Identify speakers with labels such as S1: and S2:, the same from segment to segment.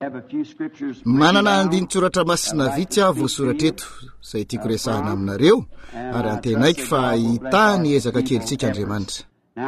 S1: manana andin-tsoratra masina vitsy aho voasoratra eto izay tiako resahana aminareo ary antenaiky fa hita ny ezaka kelitsika Andriamanitra.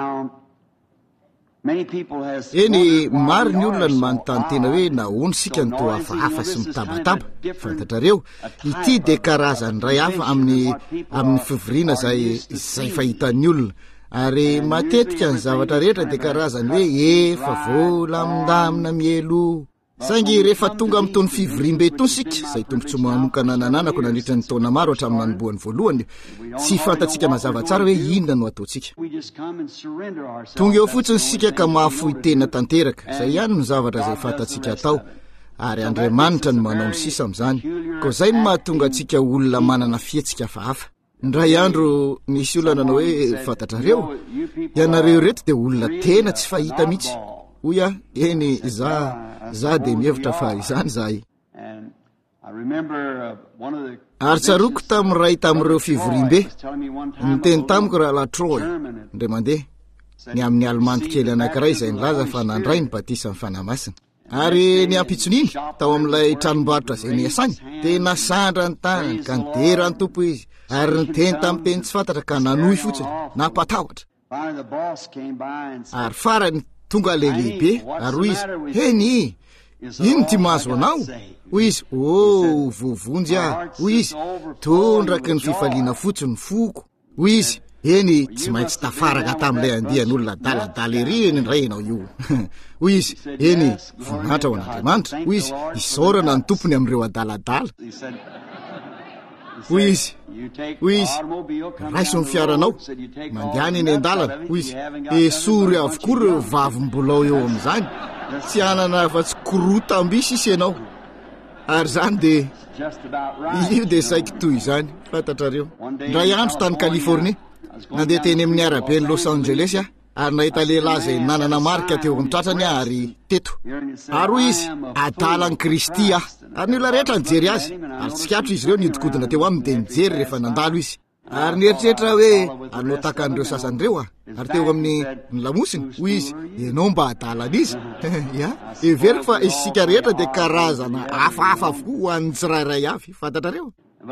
S1: Eny maro ny olona ny manontany tena hoe nahoana sika ny toa hafahafa sy mitabataba. Fantatrareo ity dia karazany ray hafa amin'ny fivoriana izay fahitan'ny olona, ary matetika ny zavatra rehetra dia karazany hoe efa volamindamina mielo. Saingy rehefa tonga amin'ny taona fivoriam-be itony sika, izay tombontsoa manokana nananako nandritra ny taona maro hatramin'ny nanomboan'ny voalohany, tsy fantatsika mazava tsara hoe inona no ataontsika. Tonga eo fotsiny sika ka mahafoy tena tanteraka, izay ihany no zavatra izay fantatsika atao, ary Andriamanitra no manao ny sisa amin'izany. Koa izay no mahatonga antsika olona manana fihetsika hafahafa. Ndray andro nisy olona nanao hoe fantatrareo, ianareo reto dia olona tena tsy fahita mihitsy. Oya, eny za dia mihevitra fa izany zahay. Ary tsaroko tamin'iray tamin'ireo fivoriam-be, niteny tamiko raha Latroy ndray mandeha ny amin'ny Almandy kely anankiray izay nilaza fa nandray ny batisa amin'ny fanahy-masina. Ary ny ampitsoniny tao amin'ilay tranombarotra izay niasany, tena sandra ny tanany ka nidera ny tompo izy, ary niteny tamin'ny teny tsy fantatra ka nanohy fotsiny, napatahotra. Ary farany tonga lehibe, ary hoy izy, heny, ino ty mahazo anao? Hoy izy, voavonjy aho. Hoy izy, tondraky ny fifaliana fotsiny foko. Hoy izy, eny, tsy maintsy tafaraka tamin'ilay andian'olona daladala ery eny indray ianao io. Hoy izy, eny, voninahitra ho an'Andriamanitra. Hoy izy, isaorana ny tompony amin'ireo adaladala. Hoy izy, raiso ny fiaranao, mandehany eny an-dalana. Hoy izy, esory avokoa ireo vavim-bolao eo amin'izany, tsy anana afa-tsy korota ambisy isy ianao. Ary zany dia io dia saiki toy izany, fantatrareo. Ndray andro tany Californie, nandeha teny amin'ny arabe ny Los Angeles aho, ary nahita lehilahy izay nanana marika teo amin'ny tratrany ary teto. Ary hoy izy, adalan'i Kristy aho. Ary ny olona rehetra nijery azy, ary tsikatro izy ireo niodikodina teo aminy dia nijery rehefa nandalo izy. Ary nieritreritra hoe anao takan'ireo sasan'ireo aho. Ary teo amin'ny lamosiny, hoy izy, ianao mba adalana izy. Ya, everiko fa isika rehetra dia karazana hafahafa avokoa ho an'ny tsirairay avy, fantatrareo.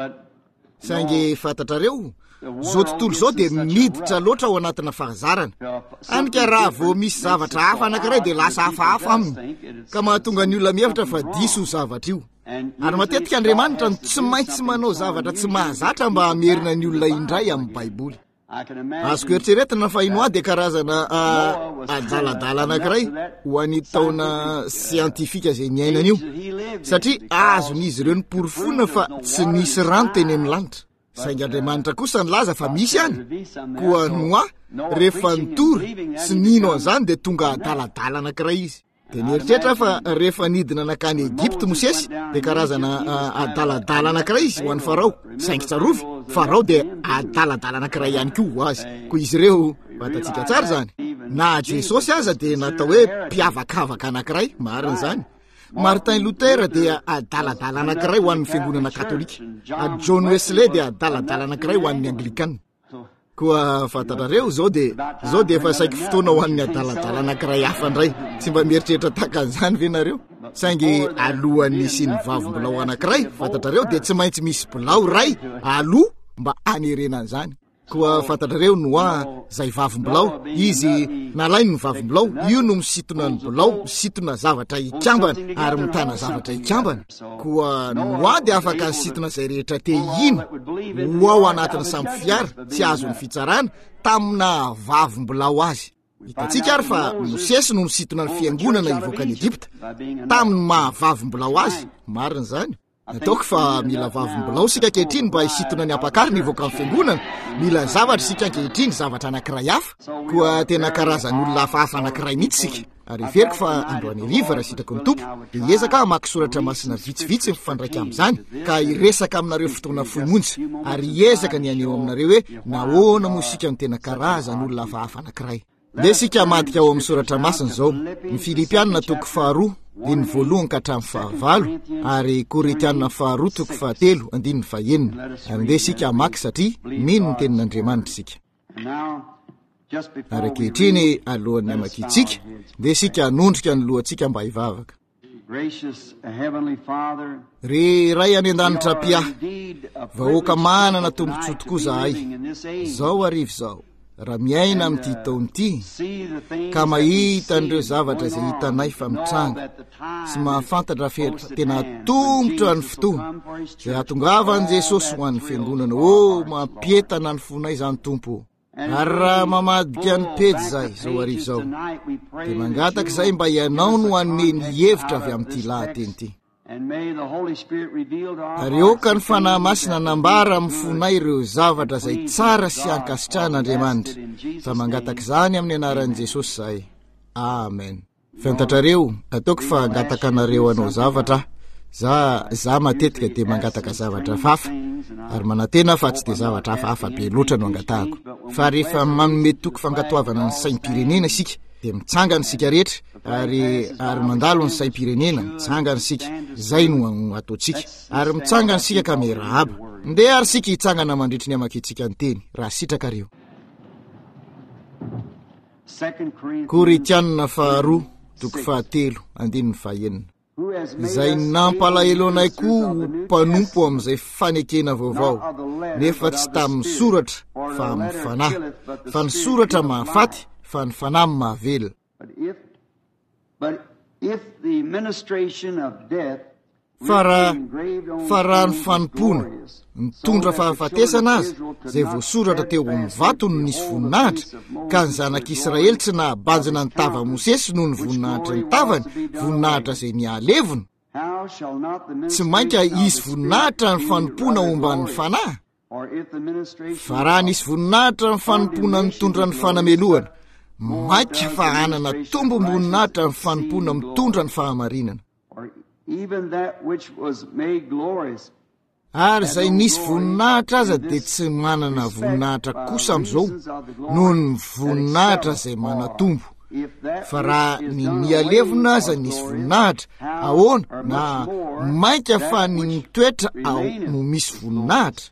S1: Saingy fantatrareo, zao tontolo zao dia miditra loatra ao anatina fahazarana. Anika raha vao misy zavatra hafa anankiray dia lasa hafahafa aminy, ka mahatonga ny olona mihevitra fa diso io zavatra io. Ary matetika Andriamanitra no tsy maintsy manao zavatra tsy mahazatra mba hamerina ny olona indray amin'ny Baiboly. Azoko eritreretina fa ino dia karazana adaladala anankiray ho an'ny taona siantifika izay niainana io, satria azon'izy ireo ny porofona fa tsy nisy rano teny amin'ny lanitra. Saingy Andriamanitra kosa nilaza fa misy any, koa Noa rehefa nitory sy nino an'izany dia tonga adaladala anankiray izy. Dia nieritreritra fa rehefa nidina nakany Egypte Mosesy dia karazana adaladala anankiray izy ho an'ny Farao. Saingy tsarovy, Farao dia adaladala anankiray ihany koa ho azy. Koa izy ireo fantatsika tsara zany. Na Jesosy aza dia natao hoe mpiavakavaka anankiray, marina zany. Martin Luther dia adaladala anankiray ho an'ny fiangonana katolika. John Wesley dia adaladala anankiray ho an'ny Anglikana. Koa fantatrareo zao dia efa saiki fotoana ho an'ny adaladala anankiray hafa indray. Tsy mba mieritreritra tahaka an'izany ve nareo? Saingy alohan'ny sy ny vavim-bolao anankiray, fantatrareo dia tsy maintsy misy bolao ray aloha mba anerena an'izany. Koa fantatrareo Noa zay vavim-bolao, izy nalainy ny vavim-bolao, io no misitona ny bolao, misitona zavatra ikambana ary mitana zavatra ikambana. Koa Noa dia afaka nisitona izay rehetra te ina ho ao anatiny samy fiara, tsy azo ny fitsarana tamina vavim-bolao azy. Hitantsika ary fa Mosesy no misitona ny fiangonana ivoakan'i Egypta tamin'ny mahavavim-bolao azy, marina zany. Ataoko fa mila vavim-bolao sika ankehitriny mba hisitona ny ampakariny ivoaka amin'ny fiangonana. Mila zavatra sika ankehitriny, zavatra anankiray hafa. Koa tena karazan'olona hafahafa anankiray mihitsy sika. Ary everiko fa androany hariva raha sitrako ny tompo dia hiezaka hamaky soratra masina vitsivitsy mifandraika amin'izany ka hiresaka aminareo fotoana foimonjy, ary hiezaka ny aneho aminareo hoe nahoana moa sika ny tena karazan'olona hafahafa anankiray. Dia sika madika ao amin'ny soratra masina zao, ny Filipianina toko 2 dia ny 1 ka hatramin'ny 9, ary Koritianina 2 toko 3 andininy 9. Ary ndeha sika hamaky satria mino ny tenin'Andriamanitra sika. Ary ankehitriny alohan'ny hamakitsika dia sika hanondrika ny lohantsika mba hivavaka. ry ray any an-danitra piahy vahoaka manana tombontsoa tokoa zahay zao arivo zao raha miaina amin'ity taonyity ka mahita an'ireo zavatra izay hitanay fa mitranga sy mahafantatra tena tombotra ny fotoana izay hatongavan'i Jesosy ho an'ny fiangonana mampietana ny fonay izany tompo ary raha mamadika ny pejy zahay zao arivo zao dia mangataka izay mba ianao no hanome ny hevitra avy amin'ity lahateny ity ary oka ny fanahy masina nambara amin'ny fonay ireo zavatra izay tsara sy ankasitrahan'Andriamanitra fa mangataka izany amin'ny anaran'i Jesosy zahay amen. Fantatrareo ataoko fa angataka anareo anao zavatra za matetika dia mangataka zavatra hafa ary manantena fa tsy dia zavatra hafa be loatra no angatahako fa rehefa manome toky fangatoavana ny saim-pirenena isika dia mitsangana isika rehetra ary mandalo ny saim-pirenena mitsangana isika zay no ataontsika ary mitsangana isika ka miarahaba ndeha ary isika hitsangana mandritry ny amakentsika ny teny raha sitraka reo. Koritianina 2:7-9 izay nampalahelo anay koa mpanompo amin'izay fanekena vaovao nefa tsy tamin'ny soratra fa amin'ny fanahy fa ny soratra mahafaty fa ny fanahy mahavelo. Fa raha ny fanompona mitondra fahafatesana azy izay voasoratra teo amin'ny vato no nisy voninahitra ka ny zanak'Israely tsy nahabanjina ny tava Mosesy noho ny voninahitra ny tavany voninahitra izay nialevona tsy mainka isy voninahitra ny fanompona omban'ny fanahy fa raha nisy voninahitra ny fanompona mitondra ny fanameloana mainka fa hanana tombo-boninahitra ny fanompona mitondra ny fahamarinana ary izay nisy voninahitra aza dia tsy manana voninahitra kosa amin'izao noho ny voninahitra izay manatombo fa raha ny nialevona aza nisy voninahitra ahoana na mainka fa ny mitoetra ao no misy voninahitra.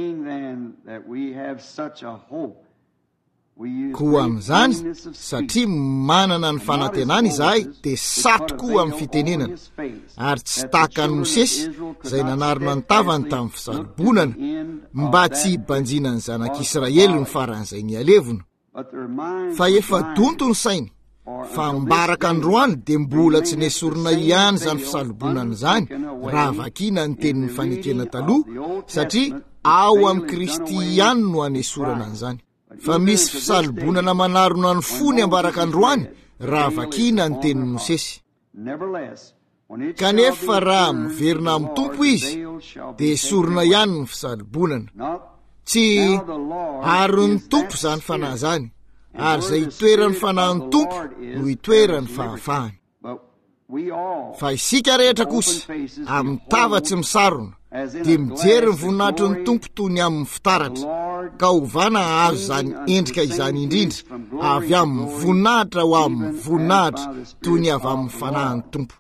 S1: Koa amin'izany satria manana ny fanantenana izahay dia satrokoa amin'ny fitenenana ary tsy tahaka ny Mosesy izay nanarina ny tavany tamin'ny fisalobonana mba tsy hibanjina ny zanak'Israely ny faran'izay nialevona fa efa donto ny sainy fa mbaraka androany dia mbola tsy nesorina ihany izany fisalobonana izany raha vakiana ny tenin'ny fanekena taloha satria ao amin'ny Kristy ihany no hanesorana an'izany fa misy fisalobonana manarona ny fony ambaraka androany raha vakiana ny tenin'ny Mosesy. Kanefa raha miverina amin'ny tompo izy dia esorina ihany ny fisalobonana tsy ary ny tompo izany fanahy izany ary izay hitoeran'ny fanahin'ny tompo no hitoeran'ny fahafahany fa isika rehetra kosa amin'ny tava tsy misarona dia mijery ny voninahitry ny tompo toy ny amin'ny fitaratra ka ovana azo izany endrika izany indrindra avy amin'ny voninahitra ho amin'ny voninahitra toy ny avy amin'ny fanahin'ny tompo.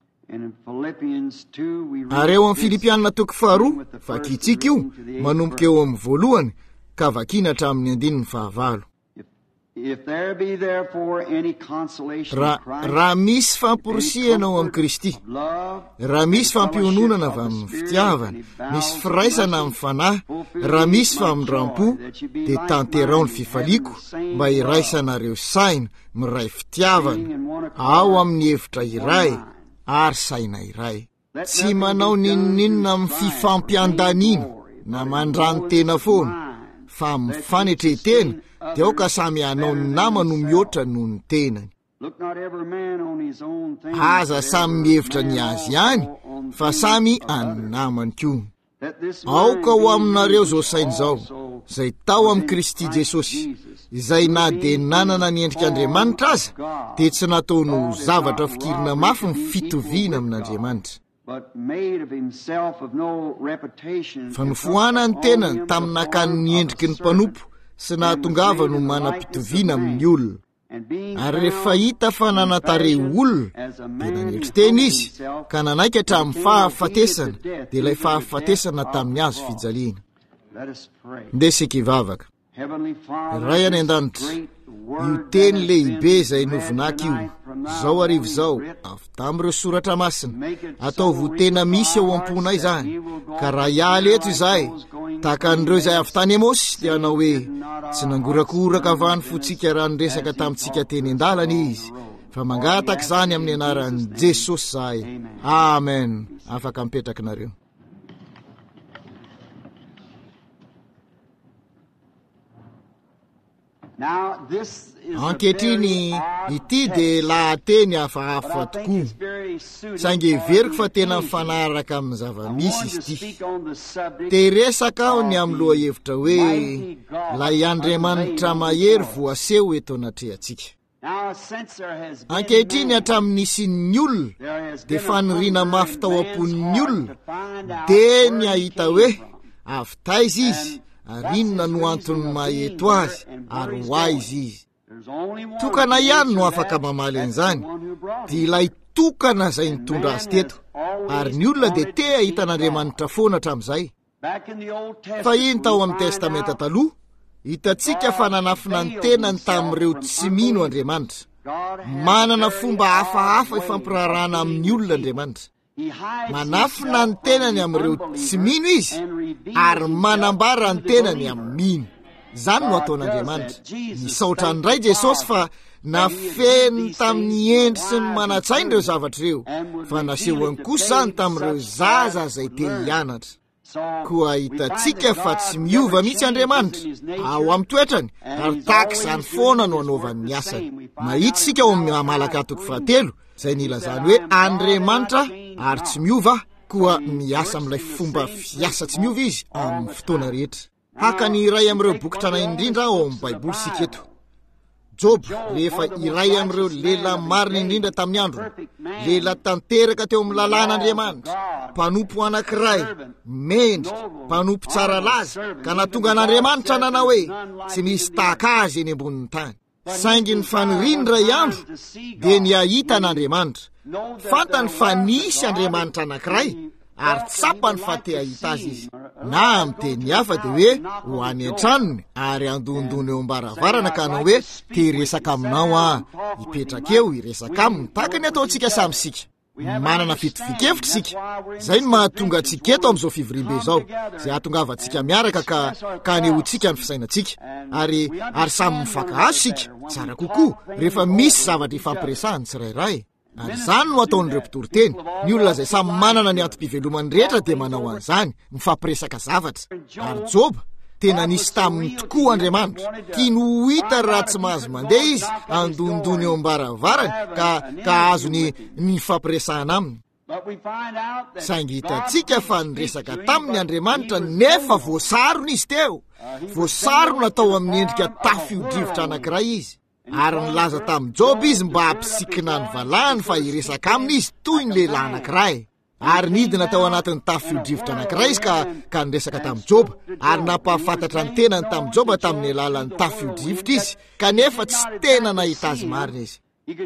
S1: Ary eo amin'ny Filipianina 2:2 vakitsika io manomboka eo amin'ny 1 ka vakiana hatramin'ny 9. Raha misy famporisihana ao amin'ny Kristy, raha misy fampiononana avy amin'ny fitiavana, misy firaisana amin'ny fanahy, raha misy famindram-po dia tanterao ny fifaliako mba iraisanareo saina miray fitiavana ao amin'ny hevitra iray ary saina iray, tsy manao ninonina amin'ny fifampiandaniana na mandrano tena foana fa mifanetretena dia ao ka samy hanao ny namany mihoatra noho ny tenany. Aza samy mihevitra ny azy ihany fa samy any namany koa. Aoka ho aminareo zao saina zao izay tao amin'ny Kristy Jesosy izay na dia nanana ny endrik'Andriamanitra aza dia tsy nataony zavatra fikirina mafy ny fitoviana amin'Andriamanitra fa nofohana ny tenany tamin'ny nakan'ny endriky ny mpanompo sy nahatongava no manam-pitoviana amin'ny olona ary rehefa hita fa nanatare olona dia nanetry tena izy ka nanaikatra amin'ny fahafatesana dia ilay fahafatesana tamin'ny azo fijaliana. Ndesika hivavaka. ray any an-danitra io teny lehibe izay novonaky io zao arivo zao avy tamin'ireo soratra masina ataovy ho tena misy eo am-pona izany ka raha ialy eto izahay tahaka an'ireo izay avy tany Emosy dia hanao hoe tsy nangorakoraka avany fotsika raha niresaka tamintsika teny an-dalana izy fa mangataka izany amin'ny anaran'i Jesosy izahay. Amen. Afaka mipetraka nareo. Ankehitriny ity dia lahateny hafahafa tokoa saingy veriko fa tena mifanaraka amin'ny zava-misy izy ity. Teresaka aho ny amin'ny loha hevitra hoe lay Andriamanitra mahery voaseho eto anatrehantsika. Ankehitriny hatramin'nisy ny olona dia faniriana mafy tao am-pon'ny olona dia ny ahita hoe avy taiza izy ary inona no antony maheto azy ary ho aizy izy. Tokana ihany no afaka mamaly an'izany dia ilay tokana izay nitondra azy teto ary ny olona dia te ahita an'Andriamanitra foana hatramin'izay. Fa iny tao amin'ny testamenta taloha hitantsika fa nanafina ny tenany tamin'ireo tsy mino Andriamanitra. Manana fomba hafahafa ifampirarana amin'ny olona Andriamanitra. Manafina ny tenany amin'ireo tsy mino izy ary manambara ny tenany amin'ny mino. Izany no ataon'Andriamanitra. Nisaotra ndray Jesosy fa nafeny tamin'ny endry sy ny manatsainy ireo zavatra ireo fa nasehoany kosa izany tamin'ireo zaza izay te hianatra. Koa hitantsika fa tsy miova mihitsy Andriamanitra ao amin'ny toetrany ary tahaka izany foana no anaovany ny asany. Mahitsika ao amin'ny Malaka 3:7 izay nilazany hoe Andriamanitra ary tsy miova koa miasa amin'ilay fomba fiasa tsy miova izy amin'ny fotoana rehetra. Haka ny iray amin'ireo boky tranainy indrindra ao amin'ny Baiboly sika eto. Job rehefa iray amin'ireo lehilahy marina indrindra tamin'ny androny, lehilahy tanteraka teo amin'ny lalàn'Andriamanitra, mpanompo anankiray, mendrika, mpanompo tsara laza, ka nahatonga an'Andriamanitra nanao hoe tsy misy tahaka azy eny ambonin'ny tany. Saingy ny faniriany iray andro dia ny ahita an'Andriamanitra. Fantany fa nisy Andriamanitra anankiray ary tsapany fa te ahita azy izy. Na amin'ny teny hafa dia hoe ho any an-tranony ary andondony eo am-baravarana ka hanao hoe te hiresaka aminao hipetraka eo hiresaka aminy tahaka ny ataontsika samy sika. Manana fitovikevitra sika. Izay no mahatonga antsika eto amin'izao fivoriam-be izao izay ahatongavantsika miaraka ka anehontsika ny fisainantsika ary samy mifankahazo sika tsara kokoa rehefa misy zavatra ifampiresahany tsirairay. Ary izany no ataon'ireo mpitoroteny. Ny olona izay samy manana ny antom-pivelomany rehetra dia manao an'izany mifampiresaka zavatra. Ary Joba tena nisy taminy tokoa Andriamanitra. Tiany ho hita raha tsy mahazo mandeha izy andondony eo am-baravarany ka azo ny fampiresahana aminy. Saingy hitantsika fa niresaka tamin'ny Andriamanitra nefa voasarona izy teo. Voasarona natao amin'ny endrika tafio-drivotra anankiray izy. Ary nilaza tamin'i Job izy mba hampisikina ny valahany fa hiresaka aminy izy toy ny lehilahy anankiray. Ary nidina tao anatin'ny tafio-drivotra anankiray izy ka niresaka tamin'i Job ary nampahafantatra ny tenany tamin'i Job tamin'ny alalan'ny tafio-drivotra izy kanefa tsy tena nahita azy marina izy.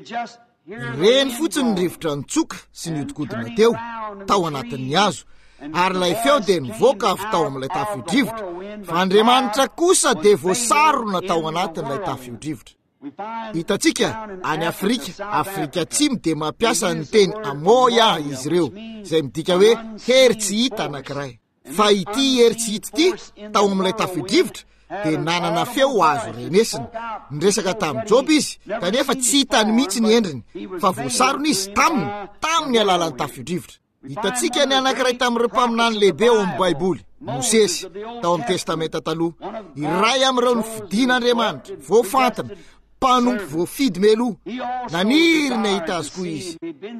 S1: Reny fotsiny ny rivotra nitsoka sy niodikodina tao anatin'ny hazo ary ilay feo dia nivoaka avy tao amin'ilay tafio-drivotra fa Andriamanitra kosa dia voasarona tao anatin'ilay tafio-drivotra. Hitantsika any Afrika Atsimo dia mampiasa ny teny Amoya izy ireo izay midika hoe hery tsy hita anankiray. Fa ity hery tsy hita ity tao amin'ilay tafio-drivotra dia nanana feo azo renesina. Niresaka tamin'i Job izy kanefa tsy hitany mihitsy ny endriny fa voasarona izy tamin'ny alalan'ny tafio-drivotra. Hitantsika ny anankiray tamin'ireo mpaminany lehibe ao amin'ny Baiboly, Mosesy tao amin'ny testamenta taloha. Iray amin'ireo ny fidian'Andriamanitra voafantana mpanompo voafidy meloa. Naniry nahita azy koa izy.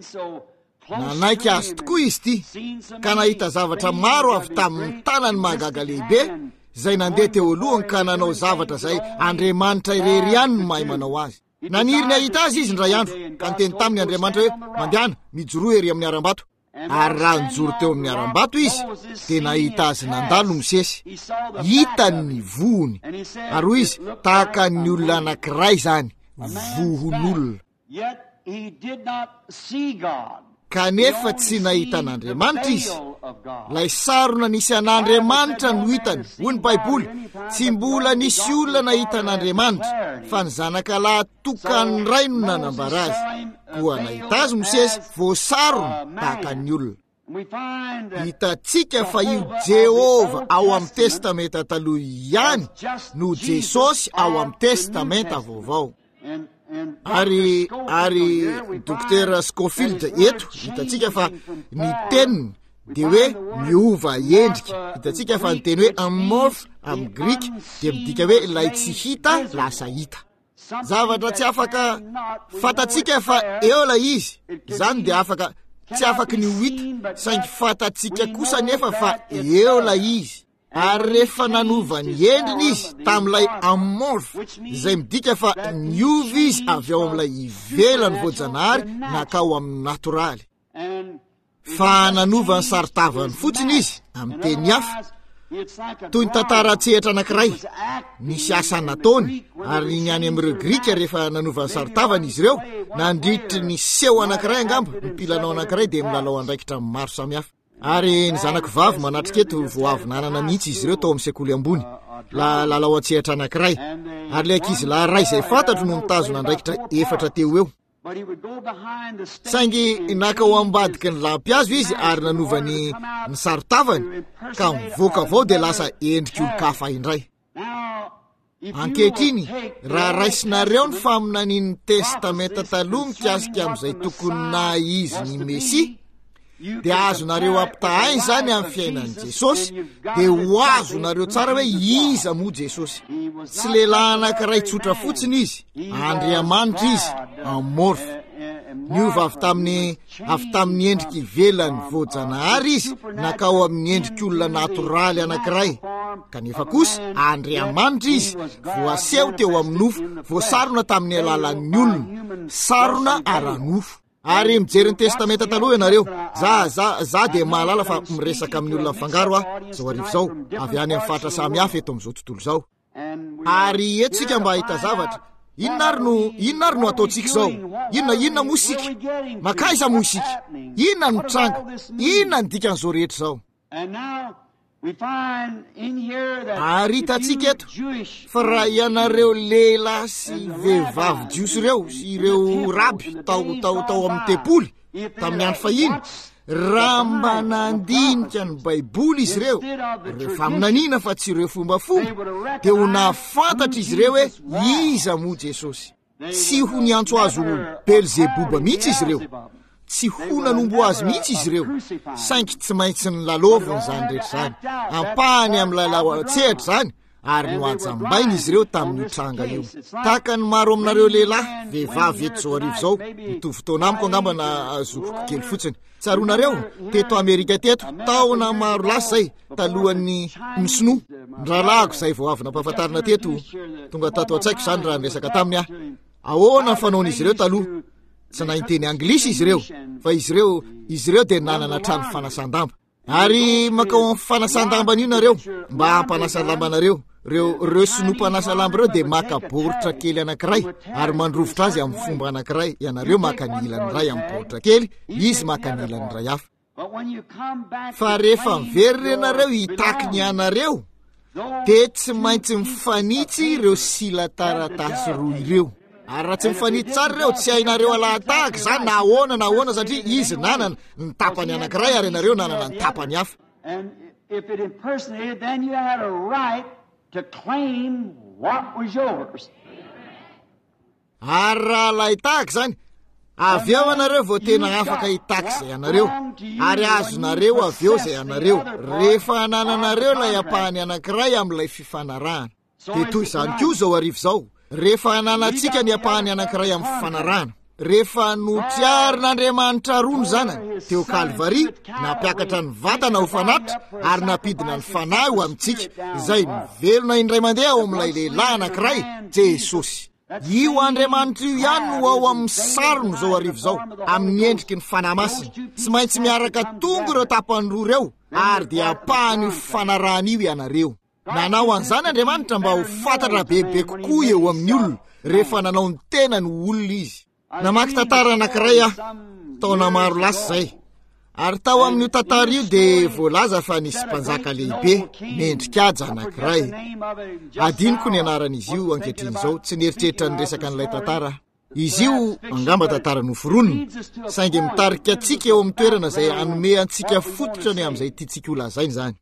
S1: Nanaiky azy tokoa izy ity ka nahita zavatra maro avy tamin'ny tanany mahagaga lehibe izay nandeha teo alohany ka nanao zavatra izay Andriamanitra irery ihany no mahay manao azy. Naniry nahita azy izy ndray andro ka niteny tamin'ny Andriamanitra hoe mandehana mijoroa ery amin'ny aram-bato. Ary raha nijoro teo amin'ny aram-bato izy dia nahita azy nandalo Mosesy. Hitany ny vohony ary hoy izy tahaka ny olona anankiray izany vohon'olona. Kanefa tsy nahita an'Andriamanitra izy lay sarona nisy an'Andriamanitra no hitany hoy ny Baiboly. Tsy mbola nisy olona nahita an'Andriamanitra fa ny zanakalahy tokany ray no nanambara azy. Koa nahita azy Mosesy voasarona tahaka ny olona. Hitantsika fa io Jehova ao amin'ny testamenta taloha ihany no Jesosy ao amin'ny testamenta vaovao. Ary Dr. Scofield eto hitantsika fa ny teniny dia hoe miova endrika. Hitantsika fa ny teny hoe amorph amin'ny Grika dia midika hoe ilay tsy hita lasa hita. Zavatra tsy afaka fatatsika fa eo la izy, izany dia tsy afaka ny hita, saingy fatatsika kosa nefa fa eo la izy. Ary rehefa nanova ny endriny izy tamin'ilay amorph, izay midika fa niova izy avy ao amin'ilay ivelany voajanahary nakao amin'ny natoraly. Fa nanova ny saritavany fotsiny izy amin'ny teny hafa, toy ny tantara tsehatra anankiray nisy asa nataony. Ary ny any amin'ireo Grika rehefa nanova ny saritavany izy ireo, nandritry ny seho anankiray angamba, ny pilanao anankiray dia milalao andraikitra maro samihafa. Ary ny zanako vavy manatrika eto vao avy nanana mihitsy izy ireo tao amin'ny sekoly ambony, lalao an-tsehatra anankiray. Ary le ankizy lahy ray izay fantatro no nitazona andraikitra 4 teo eo. Saingy nakao ambadiky ny lampy azo izy ary nanova ny saritavany ka mivoaka avao dia lasa endrik'olon-kafa indray. Ankehitriny raha raisinareo ny faminanian'ny testamenta taloha mikasika amin'izay tokony na izy ny Mesia, dia azonareo ampitahainy izany amin'ny fiainan'i Jesosy, dia ho azonareo tsara hoe iza moa Jesosy. Tsy lehilahy anankiray tsotra fotsiny izy, Andriamanitra izy, amorph. Niova avy tamin'ny endriky ivelany voajanahary izy nakao amin'ny endrik'olona natoraly anankiray. Kanefa kosa Andriamanitra izy voaseho teo amin'ny nofo, voasarona tamin'ny alalan'ny olona, sarona ara-nofo. Ary mijery ny testamenta taloha ianareo, za dia mahalala fa miresaka amin'ny olona mifangaro zao arivo zao, avy any amin'ny fatra samihafa eto amin'izao tontolo zao. Ary etsika mba hita zavatra, inona ary no ataontsika zao? Inona moa isika? Makaiza moa isika? Inona ny mitranga? Inona ny dikan'izao rehetra zao? Ary hitantsika eto fa raha ianareo lehilahy sy vehivavy jiosy ireo sy ireo raby tao amin'ny tempoly tamin'ny andro fahiny, raha mba nandinika ny Baiboly izy ireo, rehefa minanina fa tsy ireo fombafomba, dia ho nafantatra izy ireo hoe iza moa Jesosy. Tsy ho niantso azo Belzebuba mihitsy izy ireo, tsy ho nanombo azy mihitsy izy ireo, saingy tsy maintsy ny laloviny zany rehetra zany, ampahany amin'ny lalao an-tsehatra zany, ary no ajambainy izy ireo tamin'ny tranga io. Tahaka ny maro aminareo lehilahy, vehivavy eto zao arivo zao, mitovy fotoana amiko angamba na zokiko kely fotsiny. Tsaronareo teto Amerika teto, taona maro lasa zay talohan'ny misinoa. Ndralako zay vao avy nampahafantarina teto, tonga tato an-tsaiko zany raha niresaka taminy ahoana fanaon'izy ireo taloha. Tsy nahiteny anglisy izy ireo, fa izy ireo dia nanana trano fanasan-damba. Ary makao amin'ny fanasan-damba io nareo, mba hampanasa-lamba nareo, reo sinompanasa lamba ireo dia maka baoritra kely anankiray ary mandrovotra azy amin'ny fomba anankiray. Ianareo maka ny ilany iray amin'ny baoritra kely, izy maka ny ilany iray hafa. Fa rehefa mivery renareo hitaky ny anareo, dia tsy maintsy mifanitsy ireo sila taratasy roa ireo. Ary raha tsy mifanity tsara ireo, tsy hainareo alahatahaka zany na ahoana satria izy nanana ny tapany anankiray ary ianareo nanana ny tapany hafa. Ary raha lahitahaka zany, avy eo anareo vao tena afaka hitaky zay anareo, ary azonareo avy eo zay anareo, rehefa nananareo lay ampahany anankiray amin'ilay fifanarahana. Dia toy izany koa zao arivo zao, rehefa hananantsika ny ampahany anankiray amin'ny fifanarahana, rehefa notsiarin'Andriamanitra roa ny zanany teo Kalvari, nampiakatra ny vatana ho fanatitra ary napidina ny fanahy ho amintsika, izay mivelona indray mandeha ao amin'ilay lehilahy anankiray, Jesosy. Io Andriamanitra io ihany no ao amin'ny sarony zao arivo zao, amin'ny endriky ny fanahy masina. Tsy maintsy miaraka tonga ireo tapany roa ireo, ary dia ampahany io fifanarahana io ianareo. Nanao an'izany Andriamanitra mba ho fantatra bebe kokoa eo amin'ny olona rehefa nanao ny tena ny olona izy. Namaky tantara anankiray taona maro lasa zay, Ary tao amin'io tantara io dia voalaza fa nisy mpanjaka lehibe mendrikaja anankiray. Adiniko ny anaran'izy io ankehitriny izao, tsy nieritreritra ny resaka an'ilay tantara. Izy io angamba tantara noforonina, saingy mitarika antsika eo amin'ny toerana izay hanome antsika fototra ny amin'izay tiantsika ho lazainy izany.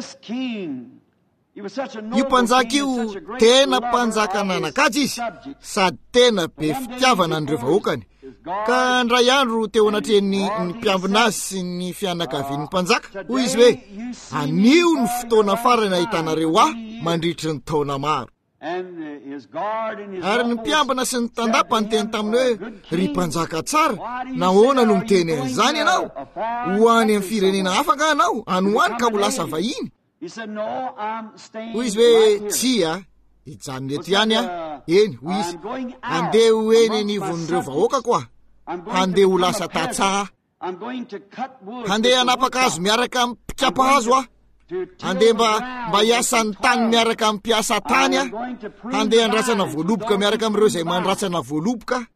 S1: Io mpanjaka io tena mpanjaka nanakaja izy, sady tena be fitiavana an'ireo vahoakany. Ka ndray andro teo anatreny ny mpiambina azy sy ny fianakavian'ny mpanjaka, hoy izy hoe, anio ny fotoana farany ahitanareo mandritry ny taona maro. Ary ny mpiambina sy ny tandapa ny teny taminy hoe, ry mpanjaka tsara, nahoana no miteny an'izany ianao? Ho any amin'ny firenena hafa ka anao, ano any ka ho lasa vahiny? Hoy izy hoe, tsia, hijanona eto ihany eny, hoy izy, andeha ho eny anivon'ireo vahoaka koa, andeha ho lasa tatsaha, andeha hanapaka hazo miaraka amin'ny mpikapa hazo andeha mba hiasan'ny tany miaraka amin'ny mpiasa tany andeha handratsana voaloboka miaraka amin'ireo izay mandratsana voaloboka,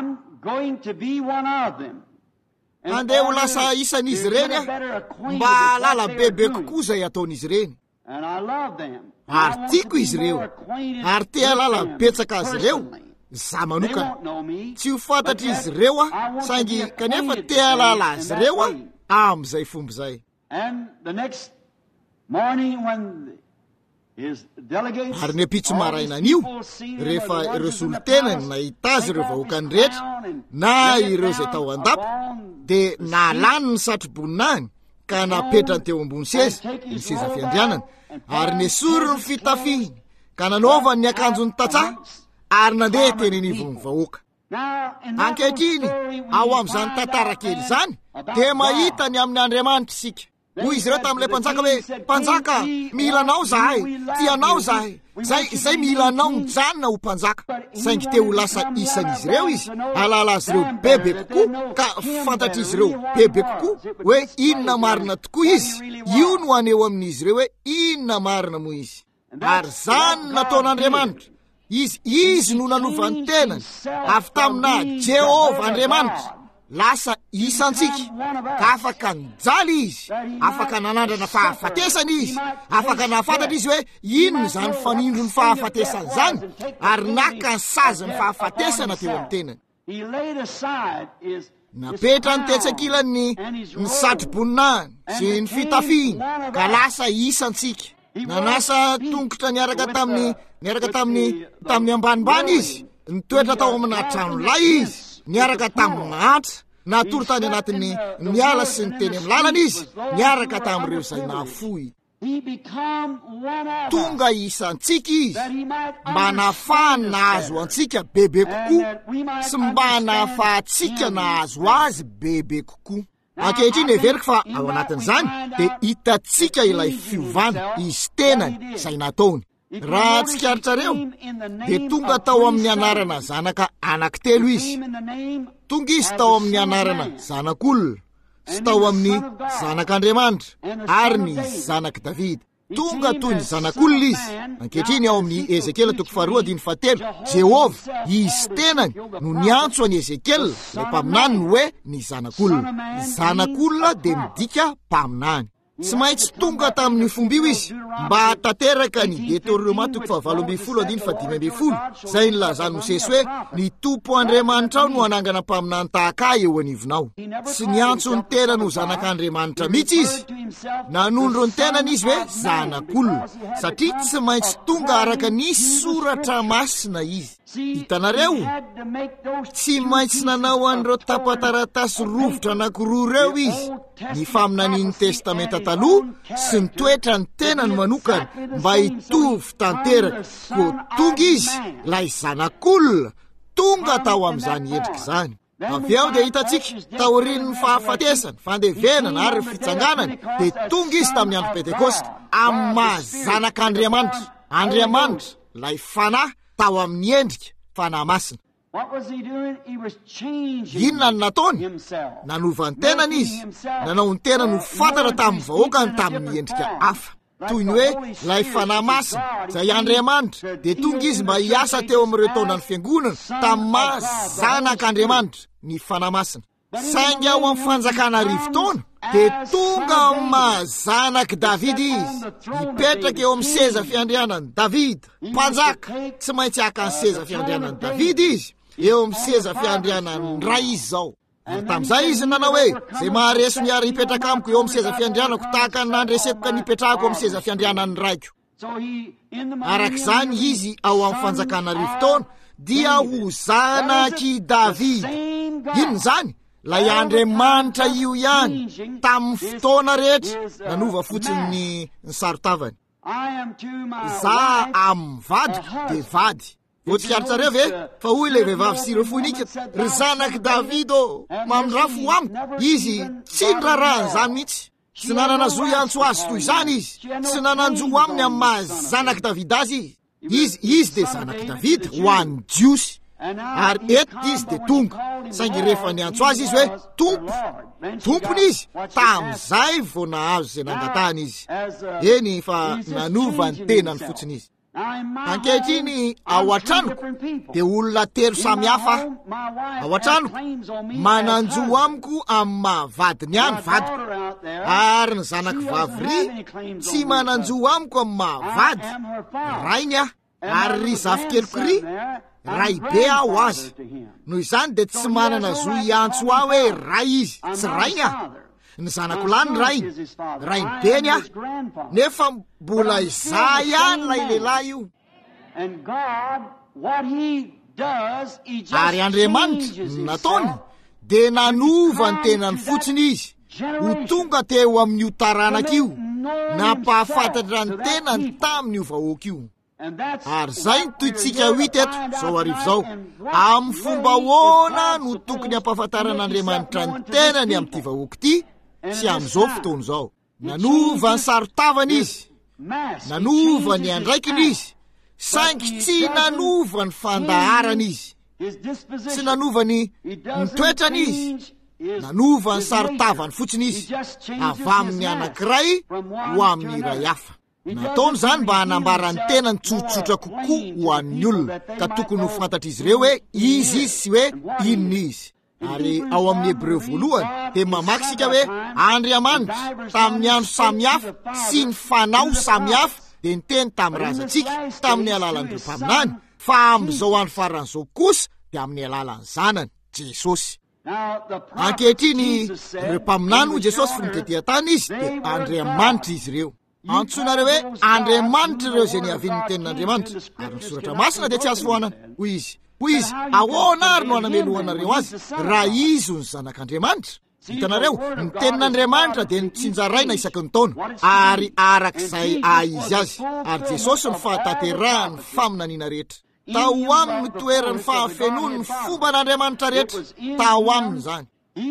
S1: andeha ho lasa isan'izy ireny mba halala bebe kokoa izay ataon'izy ireny. Ary tiako izy ireo, ary te halala betsaka azy ireo, za manokana tsy ho fantatry izy ireo saingy kanefa te halala azy ireo amin'izay fomba izay. Ary ny ampitso marainan'io, rehefa ireo solon-tenany nahita azy ireo vahoakany rehetra na ireo izay tao an-dapa, dia nalany ny satroboninany ka napetrany teo ambony ny seza fiandrianana, ary nesory ny fitafiny ka nanaovany ny akanjony tatsaha ary nandeha teny anivon'ny vahoaka. Ankehitriny ao amin'izany tantara kely izany dia mahita ny amin'ny Andriamanitra isika. Hoy izy ireo tamin'ilay mpanjaka hoe, mpanjaka, mila anao zahay, tianao zahay, zay mila anao mijanona ho mpanjaka. Saingy te ho lasa isan'izy ireo izy, halala azy ireo bebe kokoa, ka fantatra izy ireo bebe kokoa hoe inona marina tokoa izy. Io no aneo amin'izy ireo hoe inona marina moa izy. Ary zany nataon'Andriamanitra, izy no nanovany tenany avy tamina Jehova Andriamanitra lasa isantsika, ka afaka nijaly izy, afaka nanandrana fahafatesana izy, afaka nahafantatra izy hoe inona izany fanindro ny fahafatesana zany, ary naka ny sazy ny fahafatesana teo amin'ny tenany. Napetra ny tetsakilany ny satroboninany sy ny fitafiny ka lasa isantsika. Nanasa tongotra niaraka tamin'ny ambanimbany izy, nitoetra tao amina tranolay izy, niaraka tamin'ny antra, natory tany anatin'ny miala sy ny teny amin'ny lalana izy, niaraka tamin'ireo izay nahafoy. Tonga isantsika izy, mba nahafahany nahazo antsika bebe kokoa, sy mba nahafahantsika nahazo azy bebe kokoa. Ankehitriny everiko fa ao anatin'izany dia hitantsika ilay fiovana izy tenany izay nataony. Raha tsikaritra dia tonga tao amin'ny anarana zanaka anankitelo izy. Tonga izy tao amin'ny anarana zanak'olona, sy tao amin'ny zanak'Andriamanitra ary ny zanak' Davida. Tonga toy ny zanak'olona izy. Ankehitriny ao amin'ny Ezekiela 4:7, Jehova izy tenany no niantso any Ezekiela ilay mpaminany hoe ny zanak'olona. Ny zanak'olona dia midika mpaminany. Tsy maintsy tonga tamin'ny fomba io izy mba tanteraka ny Deutéronome 12:5-10, izay nilazany Mosesy hoe ny Tompo Andriamanitra no anangana mpaminany tahaka eo anivonao. Tsy niantso ny tenany ho zanak'Andriamanitra mihitsy izy, nanondro ny tenany izy hoe zanak'olona, satria tsy maintsy tonga araka ny soratra masina izy. Hitanareo, tsy maintsy nanao an'ireo tapa-taratasy rovotra anankiroa ireo izy, ny faminanian'ny testamenta taloha sy ny toetra ny tenany manokana mba hitovy tanteraka. Ko tonga izy, lay zanak'olona, tonga tao amin'izany endrika izany. Avy eo dia hitantsika taorian'ny fahafatesana, fandevenana ary fitsanganana, dia tonga izy tamin'ny andro Pentekosta amin'ny mahazanak'Andriamanitra. Andriamanitra, lay fanahy tao amin'ny endrika fanahy masina. Inona ny nataony? Nanova ny tenany izy, nanao ny tenany ho fantatra tamin'ny vahoakany tamin'ny endrika hafa. Toy ny hoe lay fanahy masina izay Andriamanitra, dia tonga izy mba hiasa teo amin'ireo taonany fiangonana tamin'ny mahazanak'Andriamanitra, ny fanahy masina. saingy ao amin'ny fanjakana rivotaona dia tonga mazanaky Davida izy, hipetraka eo amin'ny seza fiandrianan'i Davida. Mpanjaka tsy maintsy aka ny seza fiandrianan'i Davida izy, eo amin'ny seza fiandrianan'ny ray izy zao. Ary tamin'izay izy nanao hoe zay mahareso niary hipetraka amiko eo amin'ny seza fiandrianako tahaka ny nandreseko ka nipetrahako eo amin'ny seza fiandrianan'ny raiko. Arak'izany izy ao amin'ny fanjakana rivotaona dia ho zanaky Davida. Inona zany? Lay Andriamanitra io ihany tamin'ny fotoana rehetra nanova fotsiny ny sarotavany. Za amin'ny vadiko dia vady. Voatsikaritrareo ve fa hoy le vehivavy Sirofonika, ry zanaky Davida mamindrafo amiko. Izy tsy nirarahany zany mihitsy. Tsy nanana zo iantso azy toy izany izy. Tsy nananjo aminy amin'ny mahazanaky Davida azy izy. Izy dia zanaky Davida ho an'ny jiosy. Ary eto izy dia tonga. Saingy rehefa niantso azy izy hoe tompony izy, tamin'izay vao nahazo izay nangatahany izy. Eny fa nanova ny tenany fotsiny izy. Ankehitriny ao an-tranoko dia olona telo samihafa. Ao an-tranoko mananjo amiko amin'ny mahavadiny ihany vadiko, ary ny zanaky vavy tsy mananjo amiko amin'ny mahavady rainy aho, ary ry zafikelyko ry ray be aho azy. Noho izany dia tsy manana zo iantso aho hoe ray izy, tsy rainy aho. Ny zanako lahy ny rainy, rainy beny aho, nefa mbola izay ihany lay lehilahy io. Ary Andriamanitra nataony dia nanova ny tenany fotsiny izy, ho tonga teo amin'io taranaka io, nampahafantatra ny tenany tamin'io vahoaka io. Ary zay ny toytsika ho hita eto zao arivo zao, amin'ny fomba ahoana no tokony hampahafantaran'Andriamanitra ny tenany amin'ity vahoaka ity sy amin'izao fotoana izao. Nanova ny sarotavany izy, nanova ny andraikiny izy, saingy tsy nanova ny fandaharany izy, tsy nanova ny toetrany izy, nanova ny sarotavany fotsiny izy, avy amin'ny anankiray ho amin'ny iray hafa. Nataony zany mba hanambara ny tenany tsotsotra kokoa ho an'ny olona, ka tokony ho fantatra izy ireo hoe izy sy hoe inona izy. Ary ao amin'ny Hebreo voalohany dia mamaky hoe Andriamanitra tamin'ny andro samihafa sy ny fanao samihafa dia niteny tamin'ny razantsika tamin'ny alalan'ireo mpaminany, fa amin'izao andro faran'izao kosa dia amin'ny alalan'ny zanany Jesosy. Ankehitriny ireo mpaminany ho Jesosy fonotetian-tany izy dia Andriamanitra izy ireo. Antsonareo hoe Andriamanitra ireo izay niavian'ny tenin'Andriamanitra. Ary ny soratra masina dia tsy azo foanana. Hoy izy, ahoana ary no hanamelohanareo azy raha izy ny zanak'Andriamanitra? Hitanareo, ny tenin'Andriamanitra dia nitsinjaraina isaky ny taona, ary arak'izay izy azy. Ary Jesosy ny fahatanterahany faminaniana rehetra. Tao aminy ny toerany fahafenony ny fomba n'Andriamanitra rehetra, tao aminy zany.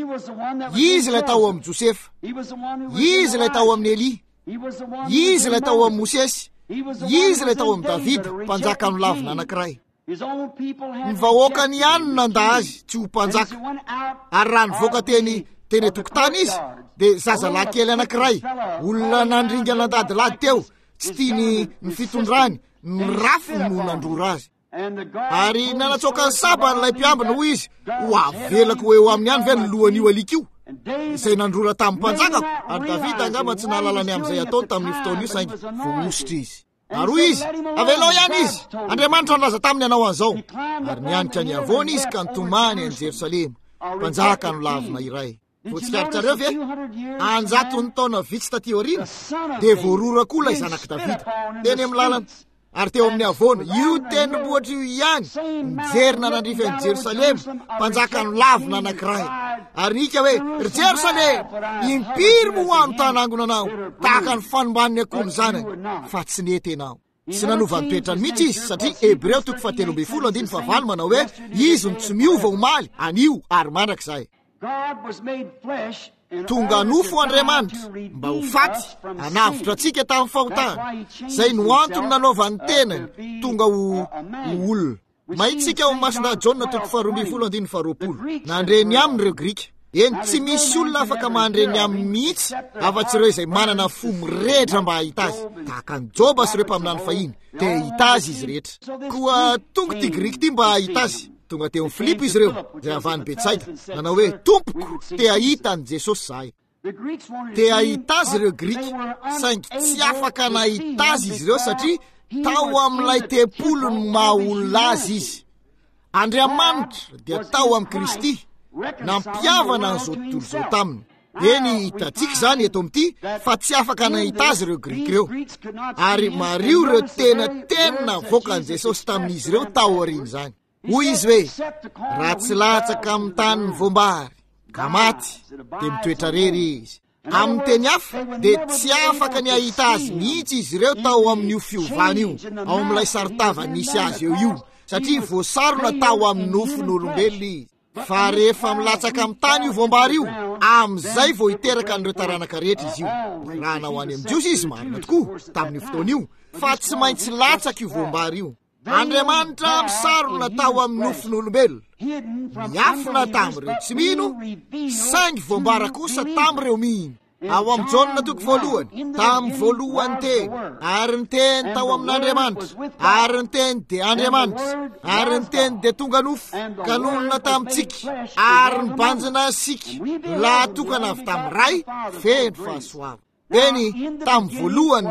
S1: Izy ilay tao amin'ny Josefa, izy ilay tao amin'ny Eli, izy ilay tao amin'ny Mosesy, izy ilay tao amin'ny Davida, mpanjaka ny lavina anankiray. Ny vahoakany ihany nanda azy tsy ho mpanjaka. Ary raha nivoaka teny tokotany izy dia zazalahy kely anankiray, olona nandringa nandadilady teo, tsy tiany ny fitondrany, ny rafiny no nandrora azy. Ary nanatsoaka ny saban'ilay mpiambina hoy izy, ho avelako eo amin'ny any ve ny lohan'io alika io izay nandrora tamin'ny mpanjakako. Ary Davida angamba tsy nahalalany amin'izay ataony tamin'ny fotoana io saingy voaositra izy. Ary hoy izy, avelao ihany izy, Andriamanitra nilaza taminy hanao an'izao. Ary nianitra ny avoana izy ka nitomany any Jerosalema, mpanjaka no lavina iray. Voatsikaritrareo ve anjatony taona vitsy taty aoriana dia voarora koa ilay zanaky Davida teny amin'ny lalana. Ary teo amin'ny avoana io tendrombohitra io ihany nijerina nandrify an'i Jerosalema, mpanjaka no lavina anankiray. Ary nika hoe, ry Jerosalema, impiry mo ho tanangona anao tahaka ny fanomban'ny akoho ny zanany, fa tsy nety ianao. Tsy nanova ny toetrany mihitsy izy, satria Hebreo 7:7 manao hoe izy no tsy miova omaly anio ary mandrakizay. Tonga nofo Andriamanitra mba ho faty hanavotra antsika tamin'ny fahotana. Zay no antony nanaovany tenany tonga ho olona. Mahitsika ao masinda Jaona 2:20 nandreny aminy ireo Grika. Eny tsy misy olona afaka mandreny aminy mihitsy afa-tsy ireo izay manana fo mirehitra mba hahita azy. Tahaka ny Joba sy ireo mpaminany fahiny dia hita azy izy rehetra. Koa tonga ty Grika ty mba hahita azy. tonga teo amin'ny Filipo izy ireo zay avy any Betsaida, nanao hoe tompoko, te ahita an Jesosy zahay. Te ahita azy ireo Grika, saingy tsy afaka nahita azy izy ireo satria tao amin'ilay tempolo no maha-olona azy izy. Andriamanitra dia tao amin'ny Kristy, nampiavana an'izao tontolo izao taminy. Eny hitantsika zany eto amin'ity fa tsy afaka nahita azy ireo Grika ireo, ary mario ireo tena voaka an Jesosy tamin'izy ireo tao aoriana zany. Hoy izy hoe, raha tsy latsaka amin'ny tany ny voambary ka maty dia mitoetra rery izy. Amin'ny teny hafa dia tsy afaka ny ahita azy mihitsy izy ireo tao amin'io fiovana io, ao amin'ilay saritava nisy azy io, satria voasarona tao amin'ny nofon'olombelona izy. Fa rehefa milatsaka amin'ny tany io voambary io, amin'izay vao hiteraka an'ireo taranaka rehetra izy io. Raha nao any amin'ny Jiosy izy marina tokoa tamin'io fotoana io, fa tsy maintsy latsaka io voambary io. Andriamanitra misarona tao amin'ny nofon'olombelona, miafina tamin'ireo tsy mino, saingy voambara kosa tamin'ireo mino. Ao amin'ny Jaonina toko voalohany, tamin'ny voalohany teny, ary ny teny tao amin'Andriamanitra, ary ny teny dia Andriamanitra, ary ny teny dia tonga nofo, ka nonona tamintsika, ary nibanjina sika, lahatokana avy tamin'ny ray, feno fahasoava. Eny tamin'ny voalohany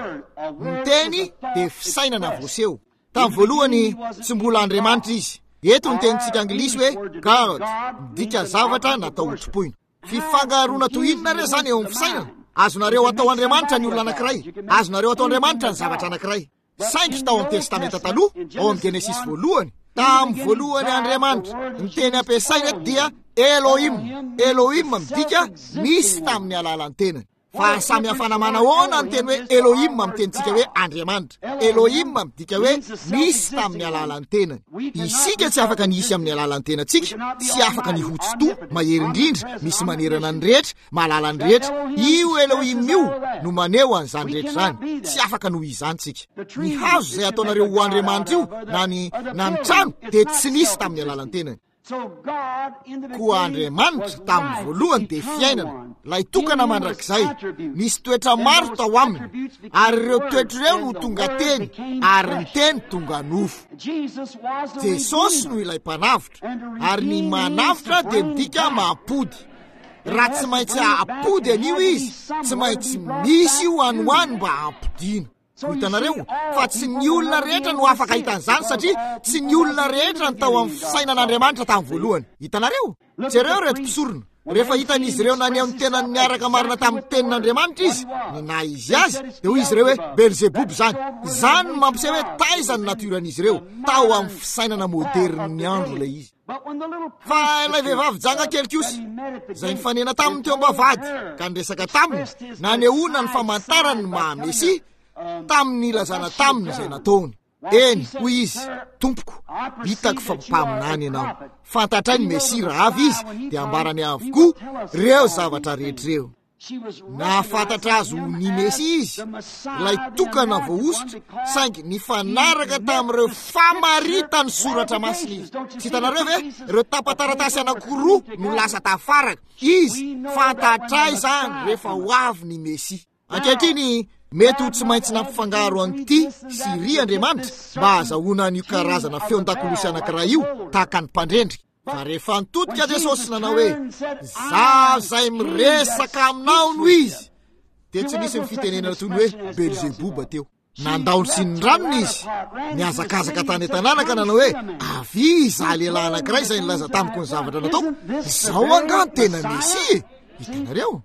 S1: ny teny dia fisainana voaseho. Tamin'ny voalohany tsy mbola Andriamanitra izy. Eto ny tenintsika Anglisy hoe God, midika zavatra natao hotropoina. Fifangaroana tohinina re zany eo amin'ny fisainana. Azonareo atao Andriamanitra ny olona anankiray, azonareo atao Andriamanitra ny zavatra anankiray. Saingy tao amin'ny testamenta taloha, ao amin'ny Genesis voalohany, tamin'ny voalohany Andriamanitra, ny teny ampiasaina dia Elohim. Elohim midika misy tamin'ny alalan'ny tenany. Fa samy hafanamana hoana ny teny hoe Elohim amin'ny tenintsika hoe Andriamanitra. Elohim midika hoe misy tamin'ny alalan'ny tenany. Isika tsy afaka nisy amin'ny alalan'ny tenantsika, tsy afaka nihotsito, mahery indrindra, misy manerana ny rehetra, mahalala ny rehetra. Io Elohim io no maneho an'izany rehetra zany. Tsy afaka noho izantsika. Ny hazo izay ataonareo ho Andriamanitra io, na ny trano, dia tsy nisy tamin'ny alalan'ny tenany. Koa Andriamanitra tamin'ny voalohany dia fiainana, lay tokana mandrakizay, nisy toetra maro tao aminy, ary ireo toetra ireo no tonga teny, ary ny teny tonga nofo. Jesosy no ilay mpanavitra, ary ny manavitra dia midika mampody. Raha tsy maintsy apody an'io izy, tsy maintsy misy io anoany mba ampodiana. Hitanareo, fa tsy ny olona rehetra no afaka hitan'izany satria tsy ny olona rehetra ny tao amin'ny fisainan'Andriamanitra tamin'ny voalohany. Hitanareo, jereo reto mpisorona, rehefa hitan'izy ireo nany amin'ny tenany niaraka marina tamin'ny tenin'Andriamanitra izy, na izy azy, dia hoy izy ireo hoe Belzebuby zany. Zany no mampiseho hoe taiza ny natoran'izy ireo tao amin'ny fisainana moderny andro ilay izy. Fa ilay vehivavy janga kely kosa, izay nifanena taminy teo ambavady, ka niresaka taminy, nanehoana ny famantarany ny maha-Mesia tamin'ny ilazana taminy izay nataony. Eny, hoy izy, tompoko, hitako fa mpaminany ianao. Fantatray ny Mesia raha avy izy, dia ambarany avokoa reo zavatra rehetrareo. Nahafantatra azy ho ny Mesia izy, ilay tokana voaositra, saingy nifanaraka tamin'ireo famaritany soratra masina izy. Tsy hitanareo ve? Ireo tapataratasy anankiroa no lasa tafaraka. Izy fantatray zany rehefa ho avy ny Mesia. Ankehitriny mety ho tsy maintsy nampifangaro an'ity sy ry Andriamanitra mba ahazahoana an'io karazana feon-dakolosy anankiray io tahaka ny mpandrendrika. Fa rehefa nitodika Jesosy nanao hoe zaho izay miresaka aminao no izy, dia tsy nisy fitenenana toy ny hoe Belzebuba teo. Nandaony sy ny ranony izy, niazakazaka tany an-tanàna ka nanao hoe avy iza lehilahy anankiray izay nilaza tamiko ny zavatra nataoko, izao angano tena Mesia. Hitanareo?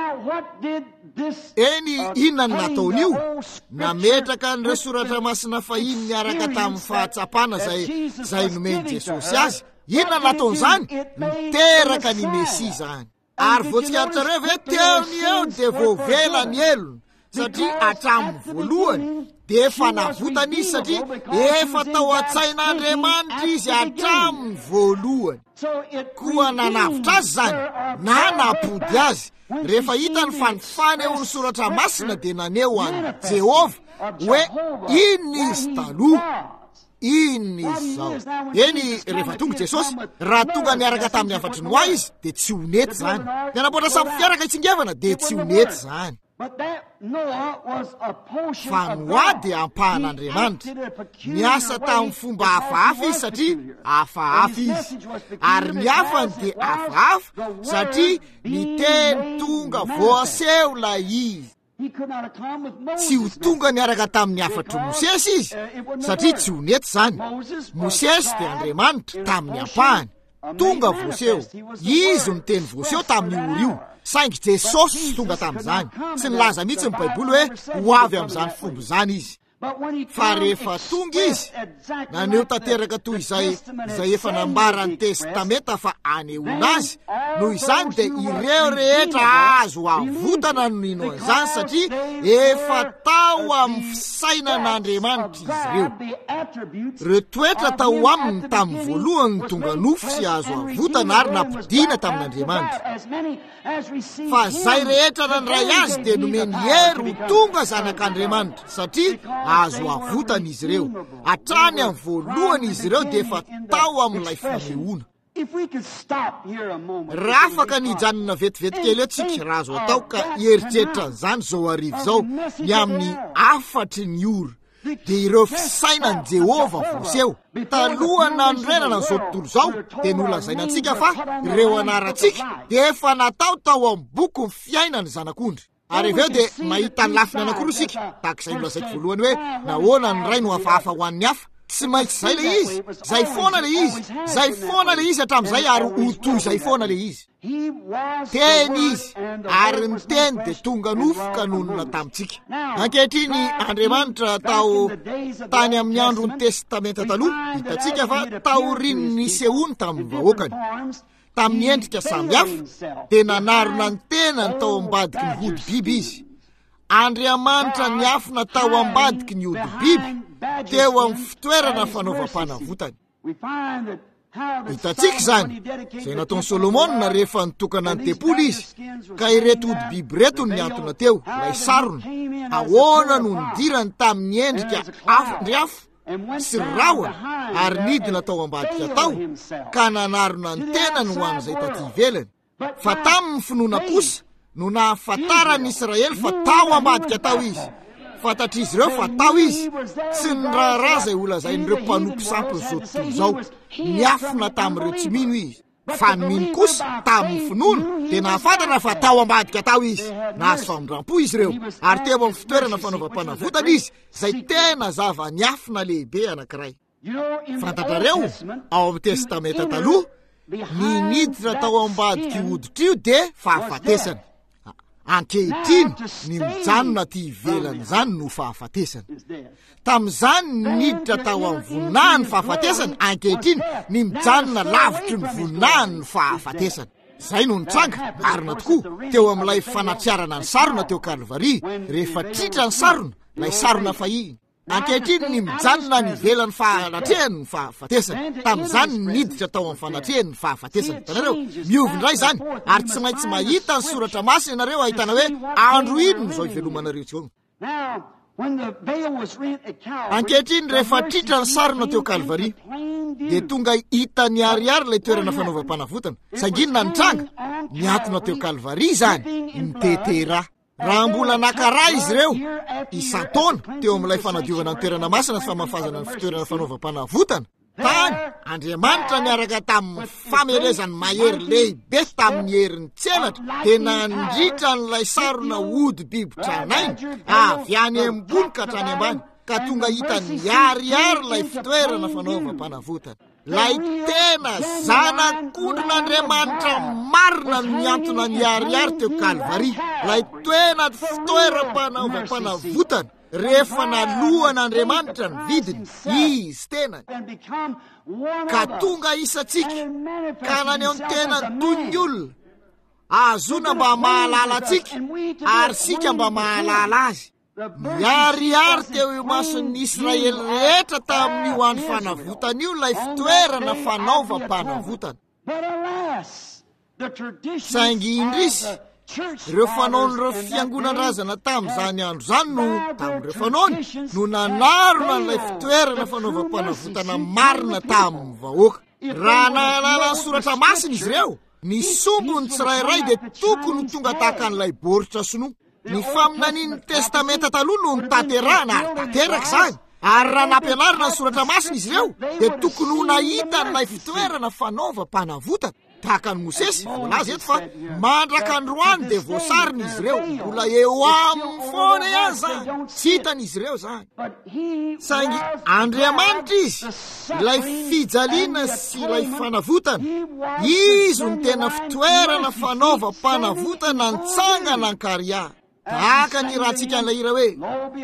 S1: Eny inona ny nataon'io? Nametraka n'ireo soratra masina fahiny niaraka tamin'ny fahatsapana zay nomeny Jesosy azy. Inona ny nataon'izany? Niteraka ny Mesia zany. Ary voatsikaritra ve teo ny eo dia voavela ny elony, satria hatramin'ny voalohany dia efa navotana izy, satria efa tao an-tsain'Andriamanitra izy hatramin'ny voalohany. Koa nanavitra azy zany, na napody azy. Rehefa hita ny fanifany eo ny soratra masina dia naneo any Jehova hoe inona izy taloha, inona izy zao. Eny rehefa tonga Jesosy, raha tonga niaraka tamin'ny afatry ny hoay izy dia tsy ho nety zany. Nianaboatra samy fiaraka itsingevana dia tsy ho nety zany. fa Noa dia ampahan'Andriamanitra miasa tamin'ny fomba hafahafa izy satria hafahafa izy, ary ny hafany dia hafahafa satria ny teny tonga voaseho lay izy. Tsy ho tonga niaraka tamin'ny hafatry Mosesy izy satria tsy ho nety zany. Mosesy dia Andriamanitra tamin'ny ampahany, tonga voaseho izy no teny voaseho tamin'ny oro io, saingy Jesosy tonga tamin'izany. Tsy nilaza mihitsy ny Baiboly hoe ho avy amin'izany fomba zany izy. Fa rehefa tonga izy naneho tanteraka toy izay efa nambarany testamenta fa anehoana azy, noho izany dia ireo rehetra azo avotana no nino an'izany satria efa tao amin'ny fisainan'Andriamanitra izy ireo. Ireo toetra tao aminy tamin'ny voalohany ny tonga nofo sy azo avotana ary nampidiana tamin'Andriamanitra. Fa zay rehetra nandray azy dia nomeny hery ho tonga zanak'Andriamanitra satria azo avotana izy ireo. Hatrany amin'ny voalohany izy ireo dia efa tao amin'ilay fanehoana. Raha afaka nijanona vetivety kely eo tsika raha azo atao ka hieritreritra an'izany zao arivo zao ny amin'ny afatry ny ora dia ireo fisainan'i Jehova voaseho. Talohana nandrenana n'izao tontolo zao dia nolazaina antsika fa ireo anarantsika dia efa natao tao amin'ny boky ny fiainany zanak'ondry. Ary aveo dia mahita ny lafiny anankiroa isika, tahak'izay nolazaiko voalohany hoe nahoana ny ray no hafahafa ho an'ny hafa. Tsy maintsy zay le izy, zay foana le izy, zay foana le izy hatramin'izay ary ho toy zay foana le izy. Teny izy ary ny teny dia tonga nofoka nonona tamintsika. Ankehitriny Andriamanitra tao tany amin'ny andron'ny testamenta taloha, hitantsika fa taoriany nisehoany tamin'ny vahoakany tamin'ny endrika samihafa dia nanarona ny tenany tao ambadiky ny hody biby izy. Andriamanitra niafina tao ambadiky ny hody biby teo amin'ny fitoerana fanaovam-panavotany. Hitantsika zany izay nataon'i Solomona rehefa nitokana ny tempoly izy, ka ireto hody biby reto ny antona teo lay sarona ahoana no nidirany tamin'ny endrika hafa sy rahona ary nidina tao ambadika tao ka nanarona ny tenany ho an'izay taty ivelany. Fa tamin'ny finoana kosa no nahafantaran'ny Israely fa tao ambadika tao izy. Fantatr'izy ireo fa tao izy, tsy ny raharaha izay olazain'ireo mpanompo sampy zao tontolo zao. Niafina tamin'ireo tsy mino izy. Fa ny mino kosa tamin'ny finoana dia nahafantana fa tao ambadika tao izy. Nahazo famindram-po izy ireo ary teo amin'ny fitoerana fanaovam-panavotana izy zay tena zava-niafina lehibe anankiray. Fantatrareo ao amin'ny testamenta taloha ny niditra tao ambadiky hoditra io dia fahafatesana. Ankehitriny ny mijanona ty ivelany zany no fahafatesana. Tamin'izany niditra tao amin'ny voninahiny fahafatesana, ankehitriny ny mijanona lavitry ny voninahiny fahafatesana. Zay no nitranga marina tokoa teo amin'ilay fanatsiarana ny sarona teo Kalvari rehefa tritra ny sarona, lay sarona fahiny. Ankehitriny ny mijanona ny ivelany fanatrehany ny fahafatesana. Tamin'izany niditra tao amin'ny fanatrehany ny fahafatesana. Hitanareo miovindray zany ary tsy maintsy mahita ny soratra masina ianareo ahitana hoe andro ino zao ivelomanareo tsao. Ankehitriny rehefa tritra ny sarona teo Kalvari dia tonga hita ny ariary ilay toerana fanaovam-panavotana. Sanginina nitranga niatona teo Kalvari zany nitetera. Raha mbola nakaraha izy ireo isan-taona teo amin'ilay fanadiovana ny toerana masina sy famafazana ny fitoerana fanaovam-panavotana, tany Andriamanitra niaraka tamin'ny famerezany mahery lehibe tamin'ny herin'ny tselatra dia nandritra n'ilay sarona hody biby tranainy avy any ambony ka hatrany ambany ka tonga hita ny ariary ilay fitoerana fanaovam-panavotana. Lay tena zanak'ondrin'Andriamanitra marina no niantona ny ariary teo Kalvari, lay toena fitoeram-panaovam-panavotana rehefa nalohan'Andriamanitra ny vidiny izy tenany ka tonga isatsika ka naneho ny tena toy ny olona azona mba mahalala atsika ary sika mba mahalala azy. Miariary teo mason'ny Israely rehetra tamin'io andro fanavotana io lay fitoerana fanaovam-panavotana. Saingy indrisy ireo fanaon'ireo fiangonan-drazana tamin'izany andro zany no tamin'ireo fanaony no nanarona n'ilay fitoerana fanaovam-panavotana marina tamin'ny vahoaka. Raha nahalala ny soratra masina izy ireo, ny sombony tsirairay dia tokony tonga tahaka an'ilay baoritra sinoa. ny faminaniany testamenta taloha no nitanterahana ary tanteraka izany. Ary raha nampianarina ny soratra masina izy ireo dia tokony ho nahita n'ilay fitoerana fanaovam-panavotana tahaka ny Mosesy voalaza eto fa mandraka androany dia voasariny izy ireo, mbola eo aminy foana ihany zany, tsy hitan'izy ireo zany. Saingy Andriamanitra izy, ilay fijaliana sy ilay fanavotana, izy no tena fitoerana fanaovam-panavotana nitsangana an-karia. Tahaka ny rahantsika an'ilay hira hoe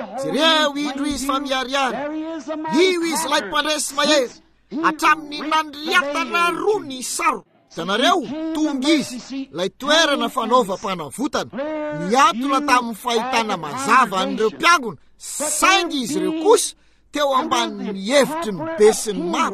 S1: jereo indro izy fa miariary, io izy ilay mpandresy mahery, hatramin'ny nandriatana roa ny saro. Hitanareo, tonga izy ilay toerana fanaovam-panavotana, niatona tamin'ny fahitana mazava an'ireo mpiangona, saingy izy ireo kosa teo ambanin'ny hevitry ny be sy ny maro.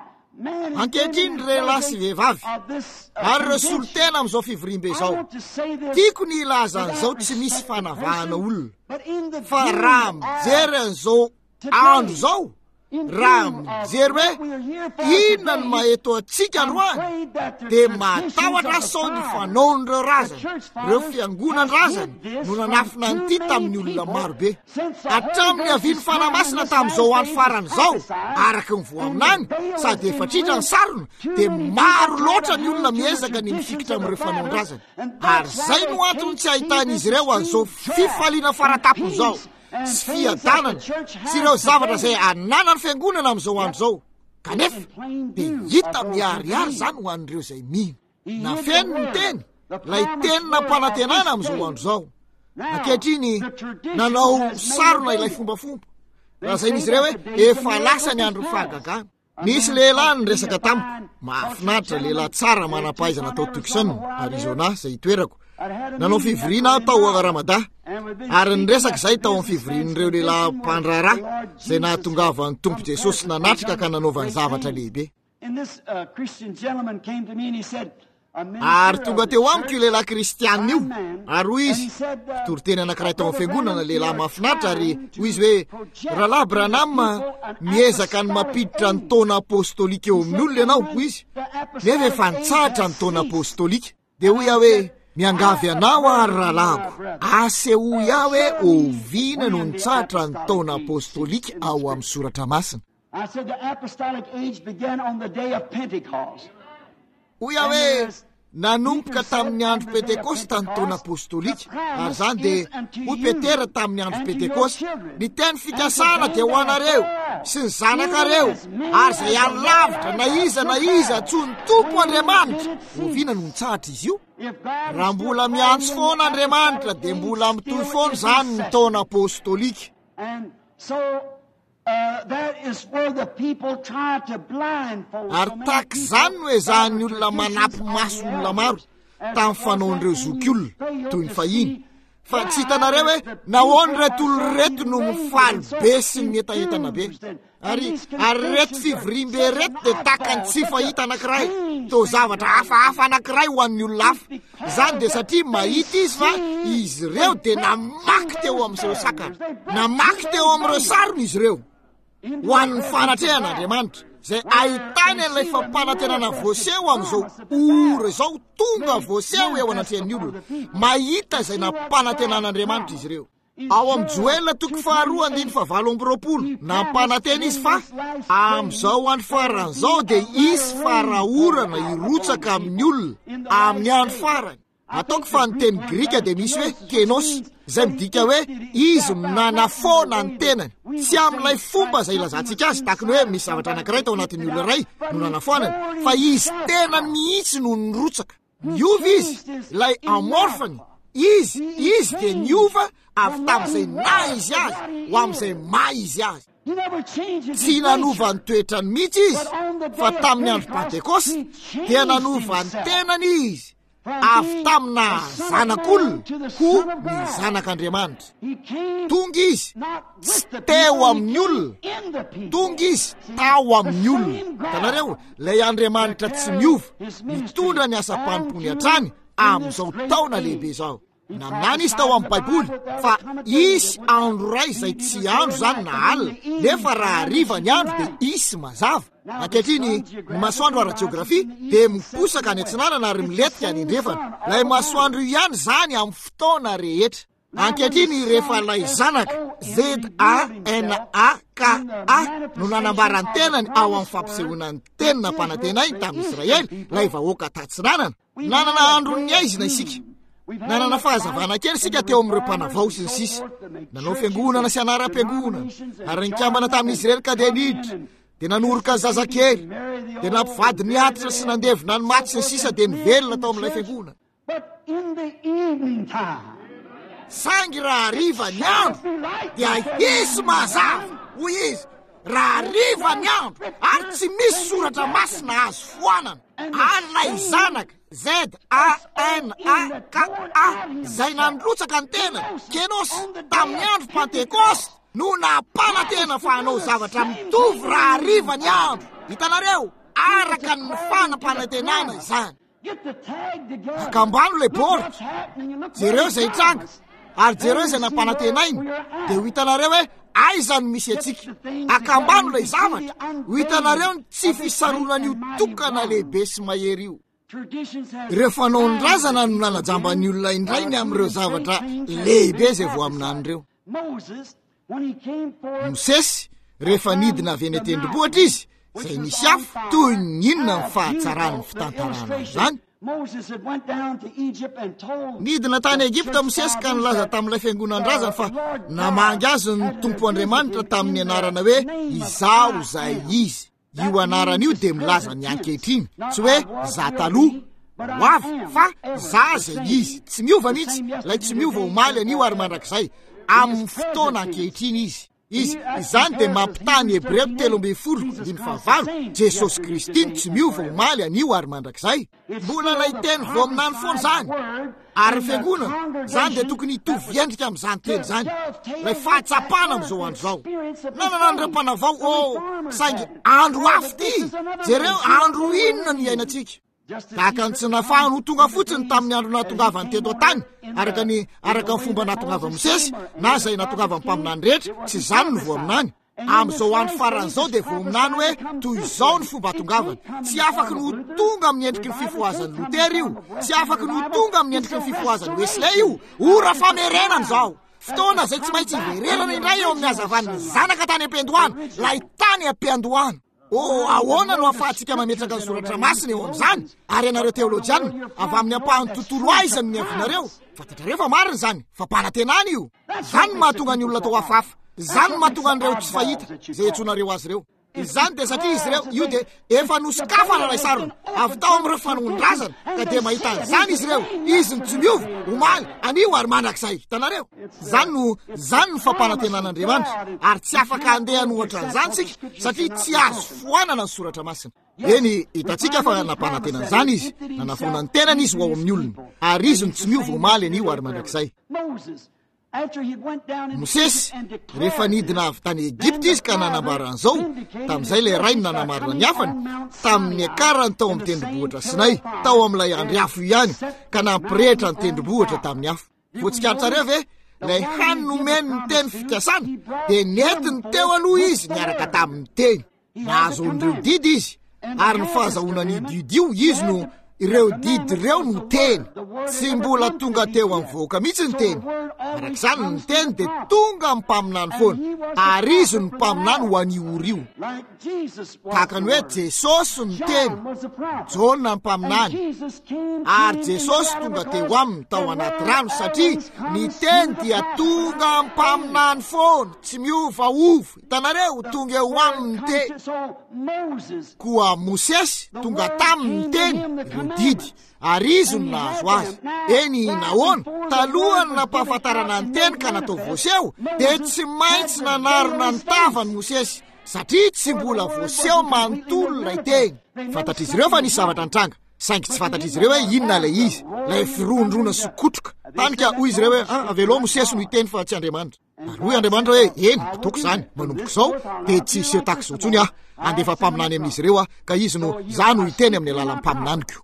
S1: Ankehitriny lehilahy sy vehivavy ary ireo solotena amin'izao fivoriam-be izao, tiako ny ilaza an'izao tsy misy fanavahana olona, fa raha mijery an'izao andro izao, raha mijery hoe inona ny maheto antsika androany, dia matahotra sao ny fanaon'ireo razana, ireo fiangonan-drazana no nanafina an'ity tamin'ny olona marobe. Hatramin'ny haviany fanamasina tamin'izao andro farany izao, araka ny voa aminany sady efa tritra ny sarona, dia maro loatra ny olona miezaka ny mifikitra amin'ireo fanaon-drazana. Ary izay no antony tsy ahitan'izy ireo an'izao fifaliana faratapony izao sy fiadanana sy ireo zavatra izay ananany fiangonana amin'izao andro izao. Kanefa dia hita miariary zany ho an'ireo izay mino. Na feno ny teny, ilay tenina mpanantenana amin'izao andro izao. Ankehitriny nanao sarona ilay fombafomba, lazain'izy ireo hoe efa lasa ny andro fahagagana. Nisy lehilahy nyresaka tamiko, mahafinaritra lehilahy tsara manam-pahaizana tao Tucson, Arizona, izay itoerako. Nanao fivoriana tao Ramada, ary nyresaka izay tao amin'ny fivorian'ireo lehilahy mpandraharaha izay nahatongava ny Tompo Jesosy nanatrika ka nanaovany zavatra lehibe. Ary tonga teo amiko io lehilahy kristianina io, ary hoy izy, fitoriteny anankiray tao amin'ny fiangonana, lehilahy mahafinaritra, ary hoy izy hoe rahalahy Branham miezaka ny mampiditra ny taona apostolika eo amin'ny olona ianao, hoy izy, nefa efa nitsahatra ny taona apostolika. Dia hoy aho hoe miangavy anao ary rahalahiko, asehoy aho hoe oviana no nitsahatra ny taona apostolika ao amin'ny soratra masina. Hoy aho hoe nanomboka tamin'ny andro Pentekosta ny taona apostolika, ary zany dia hoy Petera tamin'ny andro Pentekosta, ny teny fikasana dia ho anareo sy ny zanakareo, ary izay any lavitra na iza tsony Tompo Andriamanitra, oviana no nitsahatra izy io. Raha mbola miantso foana Andriamanitra dia mbola mitohy foana zany ny taona apostolika. Ary tahaka izany no ezahany olona manampy maso olona maro tamin'ny fanaon'ireo zokiolona toy ny fahiny. Fa tsy hitanareo hoe nahoany reto olona reto no mifaly be sy ny etaetana be. Ary reto fivoriam-be reto dia tahaka ny tsy fahita anankiray, toa zavatra hafahafa anankiray ho an'ny olona hafa. Izany dia satria mahita izy fa izy ireo dia namaky teo amin'izao sakana, namaky teo amin'ireo sarony izy ireo ho an'ny fanatrehan'Andriamanitra, izay ahitany an'ilay fampanantenana voaseho amin'izao ora izao, tonga voaseho eo anatrehan'ny olona, mahita izay nampanantenan'Andriamanitra izy ireo. Ao amin'ny Joel 2:7 nampanantena izy fa amin'izao andro farany izao dia isy farahorana irotsaka amin'ny olona amin'ny andro farany. Ataoko fa ny teny Grika dia misy hoe kenos, izay midika hoe izy nanafona ny tenany, tsy amin'ilay fomba izay ilazantsika azy, tahaka ny hoe misy zavatra anankiray tao anatin'ny olona iray no nanafonany, fa izy tenany mihitsy no nirotsaka. Niova izy, ilay amorfany, izy dia niova avy tamin'izay na izy azy ho amin'izay maha izy azy. Tsy nanova ny toetrany mihitsy izy, fa tamin'ny andro Pentekosta dia nanova ny tenany izy, avy tamina zanak'olona ho ny zanak'Andriamanitra. Tonga izy tsy teo amin'ny olona, tonga izy tao amin'ny olona. Tanareo, ilay Andriamanitra tsy miova, mitondra ny asa mpanompoany hatrany amin'izao taona lehibe izao. Naminany izy tao amin'ny Baiboly fa isy andro ray izay tsy andro zany na alina, nefa raha hariva ny andro dia isy mazava. Ankehitriny ny masoandro ara-jeografia dia miposaka any antsinanana ary miletika any andrefana. Ilay masoandro ihany zany amin'ny fotoana rehetra. ankehitriny rehefa lay zanaka ZANAKA no nanambarany tenany ao amin'ny fampisehoana ny tenina mpanantenay tamin'ny Israely lay vahoaka tatsinanana. Nanana androny aizina isika, nanana fahazavana kely sika teo amin'ireo mpanavao sy ny sisa. Nanao fiangonana sy anaram-piangonana ary nikambana tamin'ny Israely ka dia niditra, dia nanoroka zazakely, dia nampivady niatitra sy nandevina ny maty sy ny sisa dia nivelona tao amin'ilay fiangonana. Sangy raha hariva ny andro dia hisy mazava hoy izy, raha hariva ny andro ary tsy misy soratra masina azo foanana, anay zanaka ZANAKA zay nandrotsaka ny tena kenosy tamin'ny andro Pentekoste no napana tena fa hanao zavatra mitovy raha hariva ny andro. Hitanareo, araka ny fanampanantenana izany. Akambano le baoritra, jereo zay tranga ary jereo zay nampanantenainy, dia ho hitanareo hoe aizany misy atsika. Akambano lay zavatra, ho hitanareo ny tsy fisaronan'io tokana lehibe sy mahery io. Rehefa nao ny razana no nanajambany olona indray ny amin'ireo zavatra lehibe zay vo aminan'ireo. Mosesy rehefa nidina avy eny an-tendrombohitra izy, zay nisy afo toy ny inona ny fahatsarany fitantarana izany. Nidina tany Egipta Mosesy ka nilaza tamin'ilay fiangonan-drazana fa namangy azy ny Tompo Andriamanitra tamin'ny anarana hoe izao zay izy. Io anarana io dia milaza ny ankehitriny, tsy hoe za taloha ho avy fa za zay izy. Tsy miova mihitsy, lay tsy miova omaly an'io ary mandrakizay amin'ny fotoana ankehitriny izy. Izany dia mampitany Hebreo 13:15 Jesosy Kristy tsy miova omaly an'io ary mandrakizay. Mbola lay teny vo aminany foana zany. Ary fiangonana zany dia tokony hitovy endrika amin'izany teny zany. Lay fahatsapana amin'izao andro zao. Nanana an'ireo mpanavao, saingy andro afo ty, jereo andro inona ny iainantsika. Tahaka ny tsy nafahany ho tonga fotsiny tamin'ny andro natongavany teto an-tany, araka ny fomba natongava Mosesy na zay natongava ny mpaminany rehetra, tsy izany no vo aminany. Amin'izao andro faran'izao dia vo aminany hoe toy izao ny fomba atongavany. Tsy afaky no tonga amin'ny endriky ny fifoazan'ny Lutera io, tsy afaky no tonga amin'ny endriky ny fifoazan'ny Wesley io. Ora famerenana zao. Fotoana zay tsy maintsy hivererana indray eo amin'ny hazavan'ny zanaka tany am-piandohana, lay tany am-piandohana. Ahoana no ahafahantsika mametraka ny soratra masina eo amin'izany? Ary ianareo teolojiana, avy amin'ny ampahan'ny tontolo aiza ny avinareo, fantatrareo fa marina zany, fa mpanantenana io. Zany mahatonga ny olona tao hafahafa, zany mahatonga an'ireo tsy fahita zay etsonareo azy ireo. Izany dia satria izy ireo io dia efa nosokafana lay sarona avy tao amin'ireo fanonondrazana, ka dia mahita an'izany izy ireo, izy ny tsy miova omaly anio ary mandrakizay. Hitanareo, zany ny fampanantenan'Andriamanitra, ary tsy afaka andeha anohatra an'izany sika satria tsy azo foanana ny soratra masina. Eny hitantsika fa nampanantenan'izany izy, nanafona ny tenany izy ho ao amin'ny olona, ary izy ny tsy miova omaly anio ary mandrakizay. Mosesy rehefa nidina avy tany Egipta izy ka nanambaran'izao, tamin'izay ilay rainy nanamarina ny afany tamin'ny akarany tao amin'ny tendrombohitra Sinay, tao amin'ilay andry afo ihany, ka nampirehitra ny tendrombohitra tamin'ny afo. Voatsikaritrareo ve ilay hany nomeny ny teny fikasana dia netiny teo aloha izy niaraka tamin'ny teny. Nahazo an'ireo didy izy, ary ny fahazahoana ny didio izy no ireo didy ireo no teny, tsy mbola tonga teo amin'ny voaka mihitsy ny teny. Arak'izany ny teny dia tonga amin'ny mpaminany foana, ary izy ny mpaminany ho an'io ora io. Tahaka ny hoe Jesosy ny teny, Jona ny mpaminany, ary Jesosy tonga teo aminy tao anaty rano satria ny teny dia tonga amin'ny mpaminany foana, tsy miovaova. Hitanareo, tonga eo aminy teny. Koa Mosesy tonga tamin'ny teny, didy, ary izy no nahazo azy. Eny nahoana, talohany nampahafantarana ny teny ka natao voaseho, dia tsy maintsy nanarona ny tavany Mosesy, satria tsy mbola voaseho manontolo lay teny. Fantatr'izy ireo fa nisy zavatra nitranga, saingy tsy fantatr'izy ireo hoe inona lay izy, lay firondrona sokotroka. Tanika hoy izy ireo hoe avelo Mosesy no hiteny fa tsy Andriamanitra. Ary hoy Andriamanitra hoe eny, ataoko izany, manomboko izao dia tsy seho tahaka izao intsony andefa mpaminany amin'izy ireo ka izy no za no hiteny amin'ny alalan'ny mpaminaniko.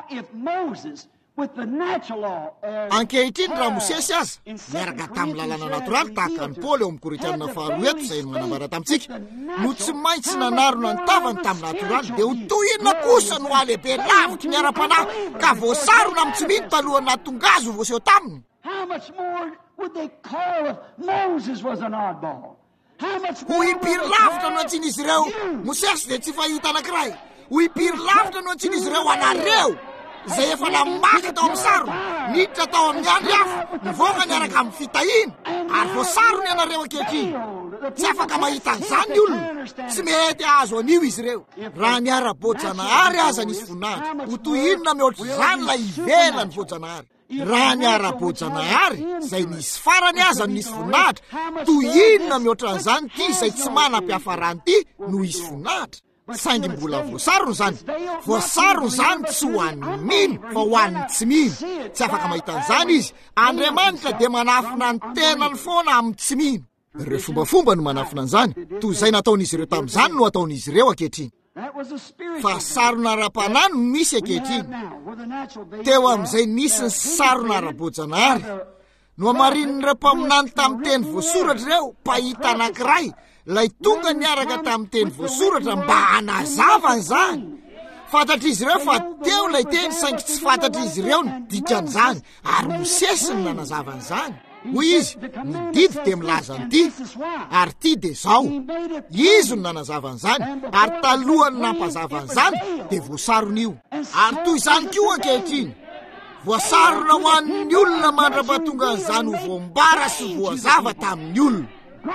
S1: Ankehitriny raha Mosesy aza miaraka tamin'ny lalàna natoraly tahaka ny Paoly eo amin'ny Korintianina 2 izay manambara tamintsika, no tsy maintsy nanarona ny tavany tamin'ny natoraly dia ho toy inona kosa no alehibe lavitra ny ara-panahy ka voasarona amin'ny tsy mino talohany nahatonga azy ho voaseho taminy. ho impiry lavitra no antsin'izy ireo Mosesy dia tsy fahita anankiray ho impiry lavitra no antsin'izy ireo anareo zay efa namaka tao amin'ny sarony niditra tao amin'ny andro hafa nivoaka niaraka amin'ny fitahina ary voasarony ianareo ankehitriny tsy afaka mahita an'izany ny olona tsy mety azo anio izy ireo raha niara-boajanahary aza nisy voninahitra ho toy inona mihoatra izany la ivela ny voajanahary raha niara-boajanahary zay nisy farany aza nisy voninahitra toy inona mihoatra an'izany ty zay tsy manam-piafarany ty no isy voninahitra saingy mbola voasarony zany voasarony zany tsy ho an'ny mino fa ho an'ny tsy mino tsy afaka mahita an'izany izy Andriamanitra dia manafina ny tenany foana amin'ny tsy mino ireo fombafomba no manafina an'izany toy izay nataon'izy ireo tamin'izany no ataon'izy ireo ankehitriny fa sarona ara-panahy no misy ankehitriny teo amin'izay nisy ny sarona ara-boajanahary no amarin'ireo mpaminany tamin'ny teny voasoratra ireo pahita anankiray lay tonga niaraka tamin'ny teny voasoratra mba hanazava an'izany fantatr'izy ireo fa teo lay teny saingy tsy fantatr'izy ireo ny dikan'izany ary Mosesy ny nanazava an'izany hoy izy ny didy dia milaza ny ty ary ty dia zao izy no nanazava an'izany ary talohany nampazava an'izany dia voasarony io ary toy izany koa ankehitriny voasarona ho an'ny olona mandra-pahatonga an'izany ho voambara sy voazava tamin'ny olona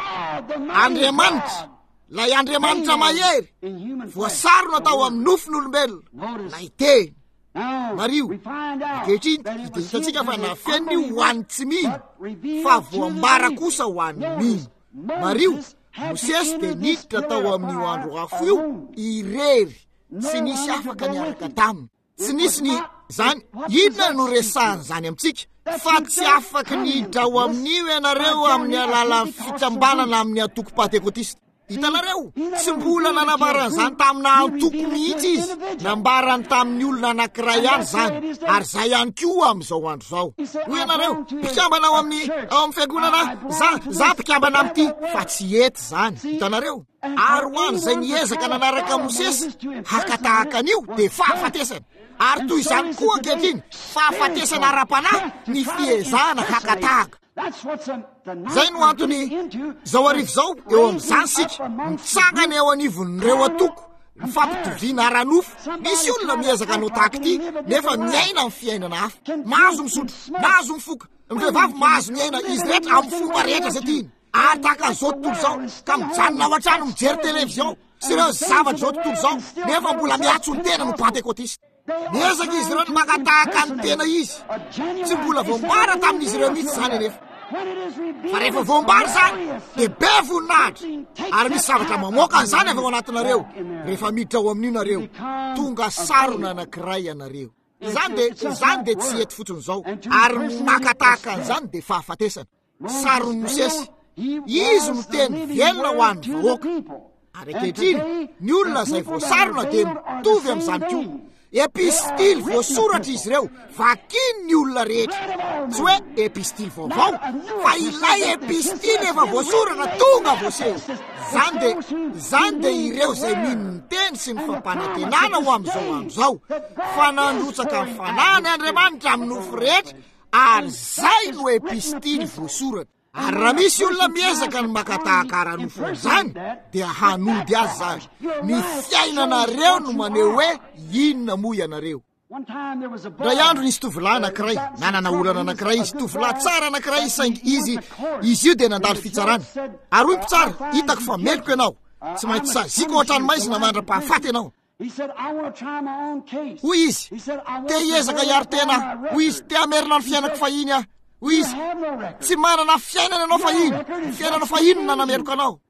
S1: Andriamanitra lay Andriamanitra mahery voasarona tao amin'ny nofon'olombelona lay teny Mario ankehitriny dia hitantsika fa nafeniny ho an'ny tsy mino fa voambara kosa ho an'ny mino Mario Mosesy dia niditra tao amin'io andro afo io irery tsy nisy afaka niaraka taminy tsy nisy ny zany inona no resahany zany amintsika fa tsy afaka niditra ao amin'io ianareo amin'ny alalan'ny fikambanana amin'ny atoko pentekotista hitanareo tsy mbola nanambaran'izany tamina antoko mihitsy izy nambarany tamin'ny olona anankiray ihany zany ary zay ihany koa amin'izao andro zao hoy ianareo mpikambana ao amin'ny fiangonana za mpikambana amin'ity fa tsy ety zany hitanareo ary ho any zay niezaka nanaraka Mosesy hakatahaka an'io dia fahafatesana ary toy izany koa ankehitriny fahafatesana ara-panahy ny fiezahana hakatahaka zay no antony zao arivo zao eo amin'izany sika mitsangana eo anivon'ireo atoko mifampitoviana ara-nofo misy olona miezaka anao tahaka ity nefa miaina amin'ny fiainana hafa mahazo misotro mahazo mifoka ny vehivavy mahazo miaina izy rehetra amin'ny fomba rehetra zay tiany ary tahaka an'izao tontolo zao ka mijanona ao an-trano mijery televizion sy ireo zavatra zao tontolo zao nefa mbola miatso ny tena no pentekotista miezaka izy ireo ny makatahaka ny tena izy tsy mbola voambara tamin'izy ireo mihitsy zany anefa fa rehefa voambara zany dia be voninahitra ary misy zavatra mamoaka an'izany avy ao anatinareo rehefa miditra ao amin'io nareo tonga sarona anankiray ianareo izany dia tsy ety fotsiny zao ary makatahaka an'izany dia fahafatesana sarony Mosesy izy no teny velona ho an'ny vahoaka ary ankehitriny ny olona zay voasarona dia mitovy amin'izany koa epistily voasoratra izy ireo vakiny ny olona rehetra tsy hoe epistily vaovao fa ilay epistily efa voasorana tonga voaseny zany dia ireo zay mino ny teny sy ny fampanantenana ho amin'izao andro zao fa nandrotsaka ny fanahiny Andriamanitra amin'ny nofo rehetra ary zay no epistily voasoratra ary raha misy olona miezaka ny makatahaka ara-nofony zany dia hanody azy zany ny fiainanareo no maneho hoe inona moa ianareo ray andro nisy tovolahy anankiray nanana olana anankiray izy tovolahy tsara anankiray izy saingy izy io dia nandalo fitsarana ary hoy mpitsara hitako fa meloko ianao tsy maintsy saziko ao an-tranomaizina mandra-pahafaty ianao hoy izy te hiezaka hiaro tena hoy izy te hamerina ny fiainako fahiny aho hoy izy tsy manana fiainana ianao fahiny ny fiainana fahiny no nanameroko anao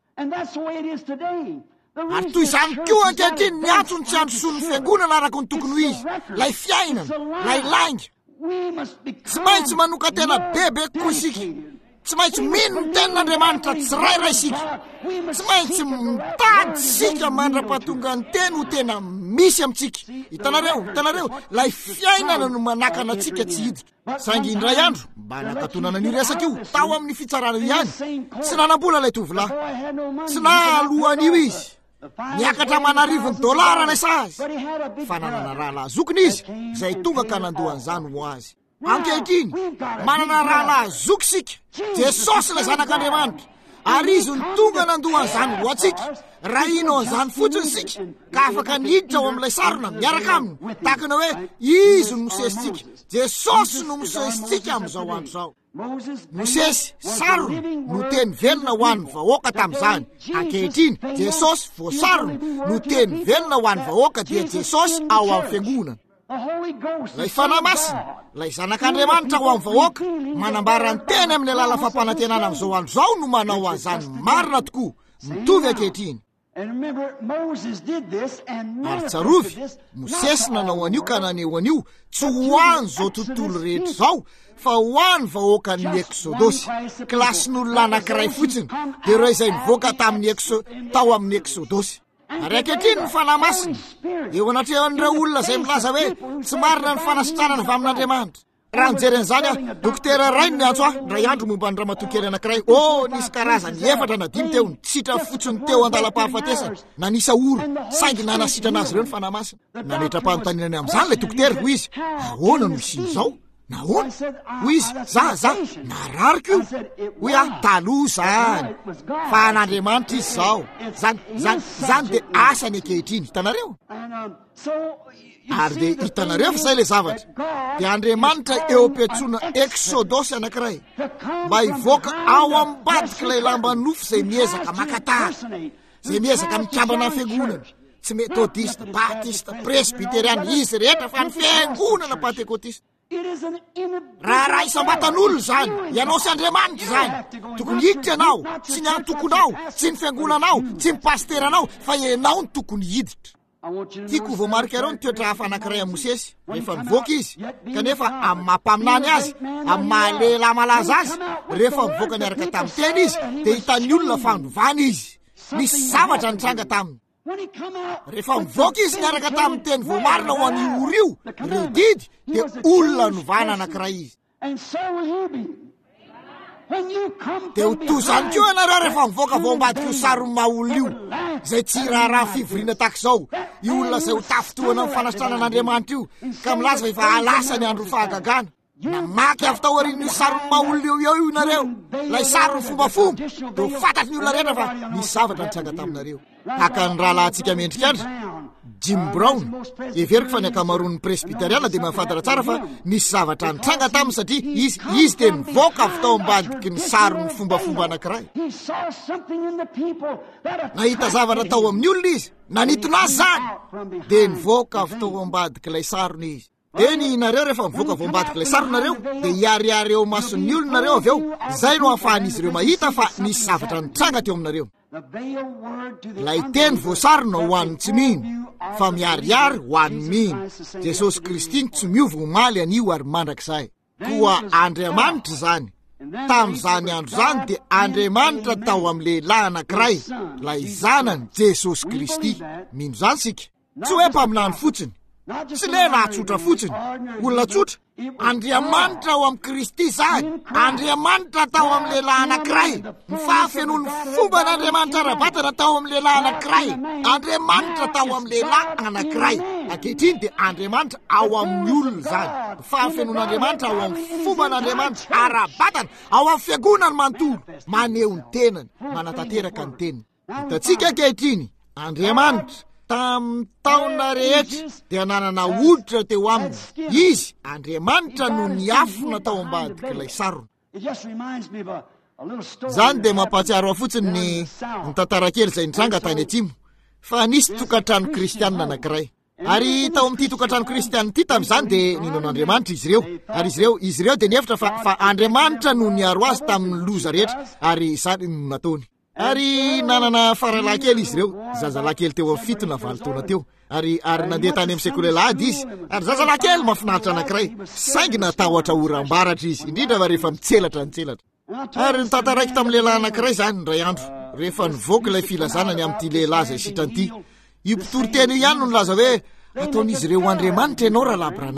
S1: ary toy izany koa ankehitriny ny antsony tsy androson'ny fiangonana araka ny tokony ho izy lay fiainana lay lainga tsy maintsy manoka tena bebe koa isika tsy maintsy mino ny tenin'Andriamanitra tsirairay isika tsy maintsy mitady sika mandra-pahatonga ny teny ho tena misy amintsika hitanareo lay fiainana no manakana antsika tsy hiditra saingy indray andro mba nakatonana ny resaka io tao amin'ny fitsarana ihany tsy nanambola lay tovolahy tsy naalohan'io izy niakatra manarivony $1 nesa azy fa nanana raha lahazokiny izy zay tonga ka nandohan'izany ho azy ankehitriny manana rahalahy zoky sika jesosy la zanak'andriamanitra ary izy ny tonga nandohan'izany ho atsika raha ino an'izany fotsiny sika ka afaka niditra ao amin'ilay sarona miaraka aminy takana hoe izy no mosesitsika jesosy no mosesitsika amin'izao andro zao mosesy sarona no teny velona ho an'ny vahoaka tamin'izany ankehitriny jesosy voasarona no teny velona ho an'ny vahoaka dia jesosy ao amin'ny fiangonana lay fanahy masina lay zanak'andriamanitra ho amin'ny vahoaka manambara ny teny amin'ny alala fampanantenana amin'izao andro zao no manao an'izany marina tokoa mitovy ankehitriny ary tsarovy mosesy nanao an'io ka naneho an'io tsy ho any zao tontolo rehetra zao fa ho any vahoaka ny eksodosy klasin'olona anankiray fotsiny de reo izay nivoaka tao amin'ny eksodosy ary ankehitriny ny fanahy masina eo anatrehan'ireo olona izay milaza hoe tsy marina ny fanasitranana avy amin'andriamanitra raha nijeren'izany dokotera ray ny antso ray andro momba ny ramatokely anankiray nisy karazany 4 na 5 teo nitsitra fotsiny teo andalam-pahafatesana na nisa oro saingy nanasitrana azy ireo ny fanahy masina nametra-panotaninany amin'izany le dokotera ho izy ahoana no isin' zao nahoana ho izy za narariko io hoe taloha zany fa an'andriamanitra izy zao zany de asany ankehitriny hitanareo ary de hitanareo fa zay le zavatra de andriamanitra eo am-piantsoana eksodosy anankiray mba hivoaka ao ambadika ilay lamba nofo zay miezaka makatary zay miezaka mikambana ny fiangonana tsy metodista batista presbyteriana izy rehetra fa ny fiangonana pentekotista raha isam-batan'olona zany ianao sy andriamanitra zany tokony hiditra anao tsy ny antokonao tsy ny fiangonanao tsy ny pasteranao fa ianao ny tokony hiditra tiako voamarika reo ny toetra hafa anankiray amin'ny mosesy rehefa mivoaka izy kanefa amin'ny mampaminany azy amin'ny mahalehilahy malaza azy rehefa mivoaka niaraka tamin'ny teny izy de hitan'ny olona fandovana izy misy zavatra nitranga taminy rehefa mivoaka izy niaraka tamin'ny teny voamarina ho an'io oro io reo didy de olona novana anankiray izy de ho tozany keo ianareo rehefa mivoaka voambadika io sarony maha-olona io zay tsy raha fivoriana tahak'izao io olona zay ho tafitohana amin'ny fanasitrana an'andriamanitra io ka milaza fa efa alasa ny andro fahagagana na maky avy tao arin'ny sarony maha-olona eo inareo lay sarony fombafomba de ho fantatry ny olona rehetra fa misy zavatra nitranga taminareo haka ny rahalahantsika mendrikandra Jim Brown everiko fa ny akamaroan'ny presbyteriana de mahafantatra tsara fa misy zavatra nitranga taminy satria izy de nivoaka avy tao ambadiky ny sarony fombafomba anankiray nahita zavatra tao amin'ny olona izy nanitona azy zany de nivoaka avy tao ambadiky ilay sarony izy de ny nareo rehefa mivoaka avy ambadiky ilay saronareo de hiariary eo mason'ny olonareo avy eo zay no ahafahan'izy ireo mahita fa misy zavatra nitranga teo aminareo lay teny voasarona ho an'ny tsy mino fa miariary ho an'ny mino jesosy kristy ny tsy miova omaly an'io ary mandrakizay koa andriamanitra zany tamin'izany andro zany de andriamanitra tao amin'ny lehilahy anankiray lay zanany jesosy kristy mino zany sika tsy hoe mpaminany fotsiny tsy lehilahy tsotra fotsiny olona tsotra andriamanitra ao amin'ny kristy zany andriamanitra tao amin'ny lehilahy anankiray ny fahafenony fomba n'andriamanitra rabatana tao amin'ny lehilahy anankiray andriamanitra tao amin'ny lehilahy anankiray ankehitriny de andriamanitra ao amin'ny olona zany ny fahafenon'andriamanitra ao amin'ny fomba n'andriamanitra arabatana ao amin'ny fiangonany manontolo maneho ny tenany manatanteraka ny teniny hitatsika ankehitriny andriamanitra tamin'ny taona rehetra dia nanana oditra teo aminy izy andriamanitra no niafina tao ambadika ilay sarona zany de mampahatsiaro fotsiny ny tantara kely zay nitranga tany atsimo fa nisy tokantrano kristianina anankiray ary tao amin'ity tokantrano kristianina ity tamin'izany de ninon'andriamanitra izy ireo ary izy ireo de niefitra fa andriamanitra no niaro azy tamin'ny loza rehetra ary izany no nataony ary nanana faralankely izy ireo zazalankely teo amin'ny 7 na 8 taona teo ary nandeha tany amin'ny sekolelady izy ary zazalankely mafinaritra anankiray saingy natahotra oram-baratra izy indrindra fa rehefa mitselatra ary nitantaraiky tamin'ny lehilahy anankiray zany ndray andro rehefa nivoaka ilay filazanany amin'ity lehilahy zay sitranyity io mpitory teny io ihany no nilaza hoe ataon'izy ireo andriamanitra ianao raha labranamina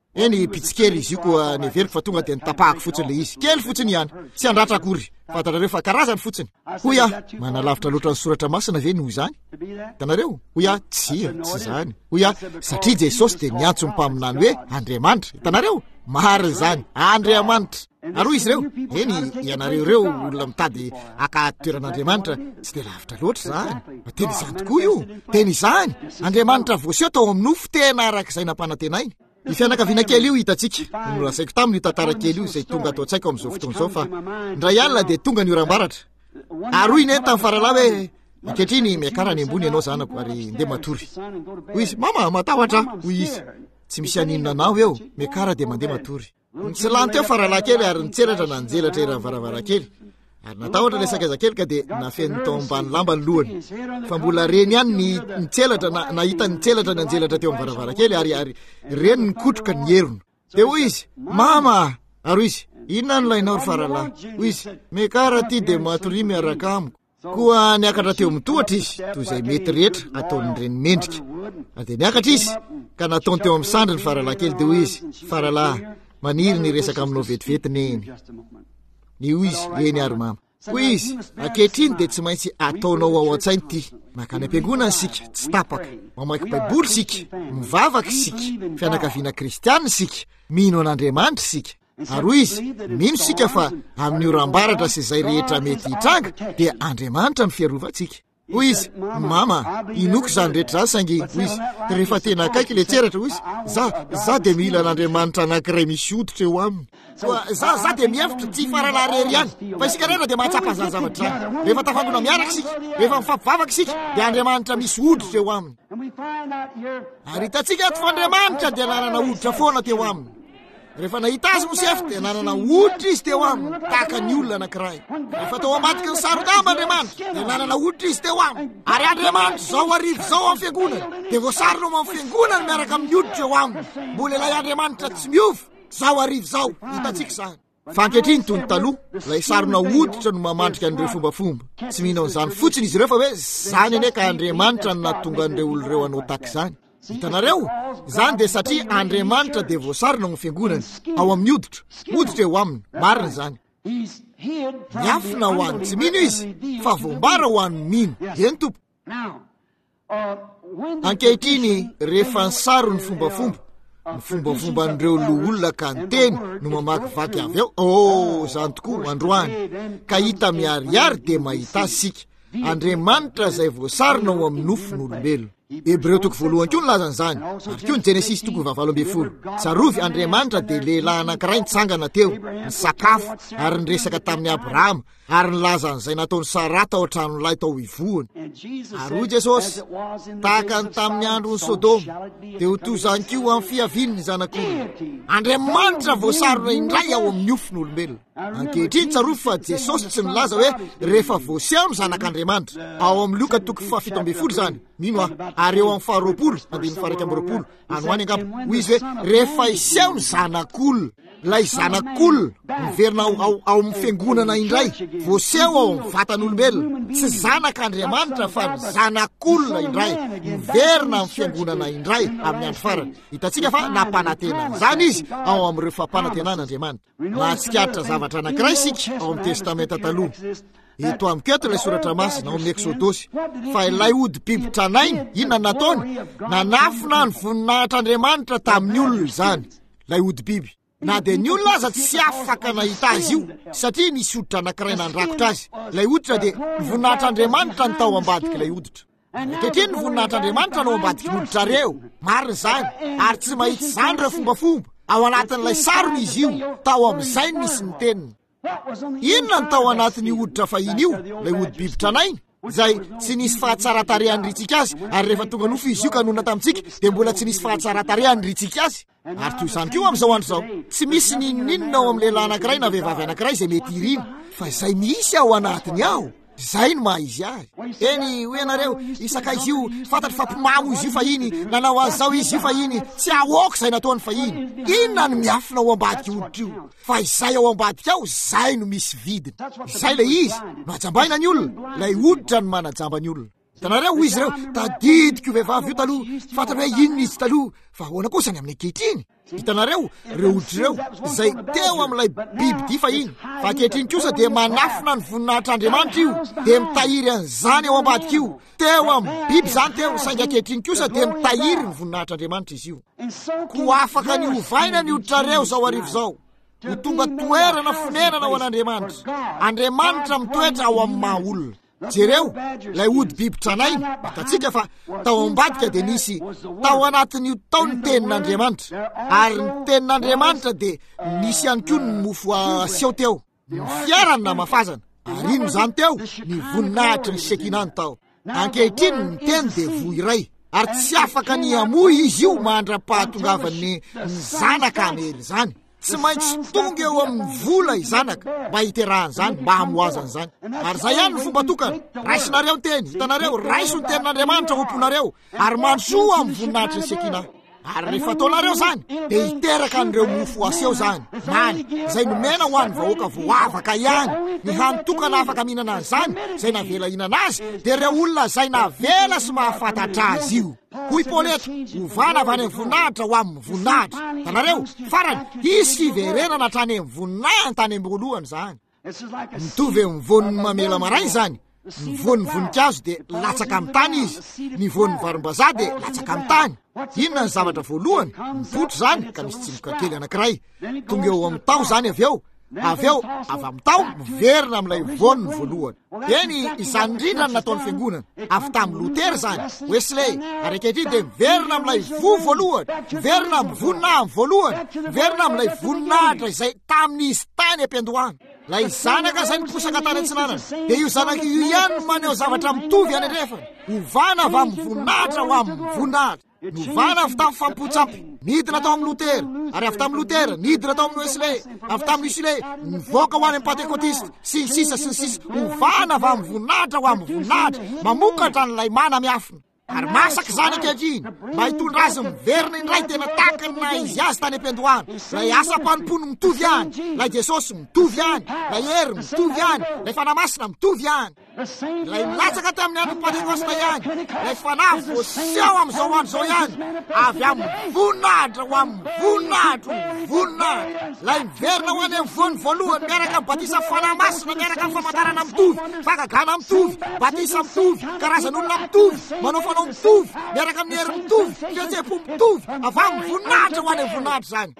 S1: eny pitsikely izy io koa neveriko fa tonga de nitapahako fotsiny le izy kely fotsiny ihany tsy andratra akory fantarareo fa karazany fotsiny hoy manalavitra loatra ny soratra masina ve noho izany hitanareo hoy tsy zany hoy satria Jesosy de niantso ny mpaminany hoe Andriamanitra hitanareo mariny zany Andriamanitra ary izy reo eny ianareo reo olona mitady akatoeran'Andriamanitra tsy de lavitra loatra zany teny izany tokoa io teny izany Andriamanitra voaseho tao amin'ny nofo tena arak'izay nampanantenainy ny fianakaviana kely io hitantsika nolasaiko taminy tantara kely io izay tonga atao an-tsaiko amin'izao fotoana izao fa ndray alina de tonga ny oram-baratra ary hoy iny tamin'ny faralahy hoe ankehitriny miakara ny ambony ianao zanako ary ndeha matory hoy izy mama matahotra hoy izy tsy misy aninona anao eo miakara de mandeha matory tsy lany teo faralahy kely ary nitselatra nanjelatra iraha varavarankely ary natahotra le sakaiza kely ka de nafenony tao ambany lamba ny lohany fa mbola reny ihany ny nitselatra nahita nitselatra ny anjelatra teo amin'ny varavarankely ary reny nikotroka ny herony de hoy izy mama ary izy inona no lainao ry faralahy hoy izy miakara ty de matory miaraka amiko koa niakatra teo mitohatra izy toy izay mety rehetra ataony reny mendrika de niakatra izy ka nataony teo amin'ny sandry ny faralahy kely de hoy izy faralahy maniry ny resaka aminao vetivetiny eny ny hoy izy eny ary mama hoy izy ankehitriny de tsy maintsy ataonao ao an-tsainy ty makany am-piangonana sika tsy tapaka mamaky baiboly sika mivavaka sika fianakaviana kristianina sika mino an'Andriamanitra sika ary hoy izy mino sika fa amin'ny oram-baratra sy izay rehetra mety hitranga dia Andriamanitra ny fiarovantsika hoy izy mama inoko zany rehetra zany saingy hoy izy rehefa tena akaiky le tseratra hoy izy za de mila an'Andriamanitra anankiray misy hoditra eo aminy za de mihevitra tsy faralahy rery ihany fa isika rena de mahatsapa zany zavatra zany rehefa tafangona miaraka sika rehefa mifampivavaka sika de Andriamanitra misy hoditra eo aminy ary hitantsika eto fa Andriamanitra de nanana hoditra foana teo aminy rehefa nahita azy Mosefo de nanana hoditra izy teo aminy tahaka ny olona anankiray rehefa tao ambadiky ny sarodamba Andriamanitra de nanana hoditra izy teo aminy ary Andriamanitra zao arivo zao amin'ny fiangonana de voasarinao amin'ny fiangonana miaraka amin'ny hoditra eo aminy mbola ilay Andriamanitra tsy miova zao arivo zao hitantsika zany fa ankehitriny toy ny taloha lay sarona hoditra no mamandrika an'ireo fombafomba tsy mihinao an'izany fotsiny izy ireo fa hoe zany ane ka Andriamanitra no nahatonga an'ireo olon'ireo hanao tahaka izany hitanareo zany de satria Andriamanitra de voasarina amin'ny fiangonana ao amin'ny hoditra eo aminy marina zany miafina ho an'ny tsy mino izy fa voambara ho an'ny mino eny tompo ankehitriny rehefa nsaro ny fombafomba ny fombafomban'ireo loolona ka nyteny no mamakivaky avy eo zany tokoa androany ka hita miariary de mahita sika Andriamanitra zay voasarina ao amin'ny nofon'olombelona Hebreo toko voalohany koa nilazany zany ary koa ny Jenesis toko 17 tsarovy Andriamanitra de lehilahy anankiray nitsangana teo ny sakafo ary nyresaka tamin'ny Abrahama ary nilazan'izay nataony Sara tao an-tranon'ilay tao hivohany ary hoy Jesosy tahaka ny tamin'ny androny Sodoma de ho toy zany koa amin'ny fiaviany ny zanak'olona Andriamanitra voasarona indray ao amin'ny ofon'olombelona ankehitriny tsarovy fa Jesosy tsy nilaza hoe rehefa voaseho ny zanak'Andriamanitra ao amin'ny Luka toko 7 zany mino ary eo amin'ny 20 anoany angamba hoy izy hoe rehefa iseho ny zanak'olona lay zanak'olona miverina ao amin'ny fiangonana indray voaseho ao amin'ny vatan'olombelona tsy zanak'Andriamanitra fa ny zanak'olona indray miverina amin'ny fiangonana indray amin'ny andro farany hitantsika fa nampanantenana zany izy ao amin'ireo fampanantenan'Andriamanitra mahatsikaritra zavatra anankiray sika ao amin'ny testamenta taloha eto amin'ny keto ilay soratra masina ao amin'ny Eksodosy fa ilay ody biby tranainy inona nataony nanafina ny voninahitr'Andriamanitra tamin'ny olona izany lay ody biby na de ny olona aza tsy afaka nahita azy io satria nisy hoditra anankiray nandrakotra azy lay hoditra de ny voninahitr'Andriamanitra ny tao ambadiky lay hoditra ankehitriny ny voninahitr'Andriamanitra no ambadiky hoditra reo marina zany ary tsy mahita zany ireo fombafomba ao anatin'ilay sarony izy io tao amin'izay nisy ny teniny inona ny tao anatin'ny hoditra fahiny io lay ody biby tranainy zay tsy nisy fahatsaratarehany ritsika azy ary rehefa tonga nofo izy io kanona tamintsika de mbola tsy nisy fahatsaratarehany ritsika azy ary toy izany koa amin'izao andro zao tsy misy ninninona ao amin'ny lehilahy anankiray na vehivavy anankiray zay mety irina fa zay misy ao anatiny ao zay no maha izy azy eny ho ianareo isakaizy io fantatry fa mpimamo izy io fa iny nanao azy zao izy io fa iny tsy ahoaka zay nataony fa iny inona no miafina ao ambadiky hoditra io fa izay ao ambadiky ao zay no misy vidiny izay lay izy no ajambaina ny olona lay hoditra no manajamba ny olona hitanareo izy ireo tadidiko vehivavy io taloha fantatra hoe inona izy taloha fa ahoana kosany amin'ny ankehitriny. Hitanareo reo odry reo izay teo amin'ilay biby difa iny fa ankehitriny kosa dia manafina ny voninahitr'Andriamanitra io dia mitahiry an'izany eo ambadika io. Teo amin'ny biby zany teo saingy ankehitriny kosa dia mitahiry ny voninahitr'Andriamanitra izy io. Ko afaka ny ovaina ny oditrareo zao arivo zao ho tonga toerana fonenana ho an'Andriamanitra. Andriamanitra mitoetra ao amin'ny maha olona. Jereo lay ody biby tranay hitatsika fa tao ambadika dia nisy tao anatin'io tao ny tenin'Andriamanitra ary ny tenin'Andriamanitra dia nisy ihany koa ny mofo aseho teo ny fiarany na mafazana ary ino zany teo ny voninahitry ny sekinany tao. Ankehitriny ny teny dia vo iray ary tsy afaka ny amoy izy io mandra-pahatongavany ny zanaka amery zany. Tsy maintsy tonga eo amin'ny vola izanaka mba hiterahany zany mba hamoazany zany. Ary zay ihany ny fomba tokana raisinareo ny teny. Hitanareo raiso ny tenin'Andriamanitra ho omponareo ary mandrosoa amin'ny voninahitry ny sekina. Ary rehefa ataonareo zany dia hiteraka an'ireo mofo aseho zany mamy izay nomena ho an'ny vahoaka voavaka ihany. Ny hany tokana afaka mihinana an'izany izay navela hinana azy dia ireo olona izay navela sy mahafantatra azy io. Hoy Paoly eto, ovana avy any amin'ny voninahitra ho amin'ny voninahitra. Tanareo farany isy fiverenana hatrany amin'ny voninahitra tany am-boalohany zany. Mitovy amin'ny voniny mamela maray zany. Ny vonin'ny voninkazo dia latsaka amin'ny tany izy, ny vonin'ny varimbazaha dia latsaka amin'ny tany. Inona ny zavatra voalohany? Mipotro zany ka misy tsimoka kely anankiray. Tonga eo amin'ny tao zany avy eo avy amin'ny tao miverina amin'ilay voniny voalohany. Eny izany indrindra ny nataon'ny fiangonana avy tamin'ny Lutera zany, Wesley ary ankehitriny dia miverina amin'ilay vo voalohany, miverina amin'ny voninahitra voalohany, miverina amin'ilay voninahitra izay tamin'izy tany ampiandohana. Lay zanaka zay niposaka tany antsinanana dia io zanaka io ihany maneho zavatra mitovy any andrefana. Ovana avy amin'ny voninahitra ho amin'ny voninahitra. Novana avy tamin'ny fampotsapy nidina tao amin'ny Lutera ary avy tamin'ny Lutera nidina tao amin'ny Wesley, avy tamin'ny Wesley nivoaka ho any amin'ny Pentekotista sy ny sisa. Ovana avy amin'ny voninahitra ho amin'ny voninahitra mamokatra n'ilay mana miafina. Ary masaka zany ankehitriny mba hitondra azy miverina indray tena tahaka na izy azy tany ampiandohana. Lay asa mpanompono mitovy ihany, lay Jesosy mitovy ihany, lay hery mitovy ihany, lay fanamasina mitovy ihany. Lay milatsaka tamin'ny andro Pentekosta ihany, lay fanahy voaseho amin'izao andro zao ihany avy amin'ny voninahitra ho amin'ny voninahitra. Lay miverina ho any amin'ny vony voalohany miaraka amin'ny batisa fanamasina, miaraka amin'ny famantarana mitovy, fagagana mitovy, batisa mitovy, karazan'olona mitovy, manao fanao mitovy, miaraka amin'ny hery mitovy, fihetsepo mitovy, avy amin'ny voninahitra ho any amin'ny voninahitra zany.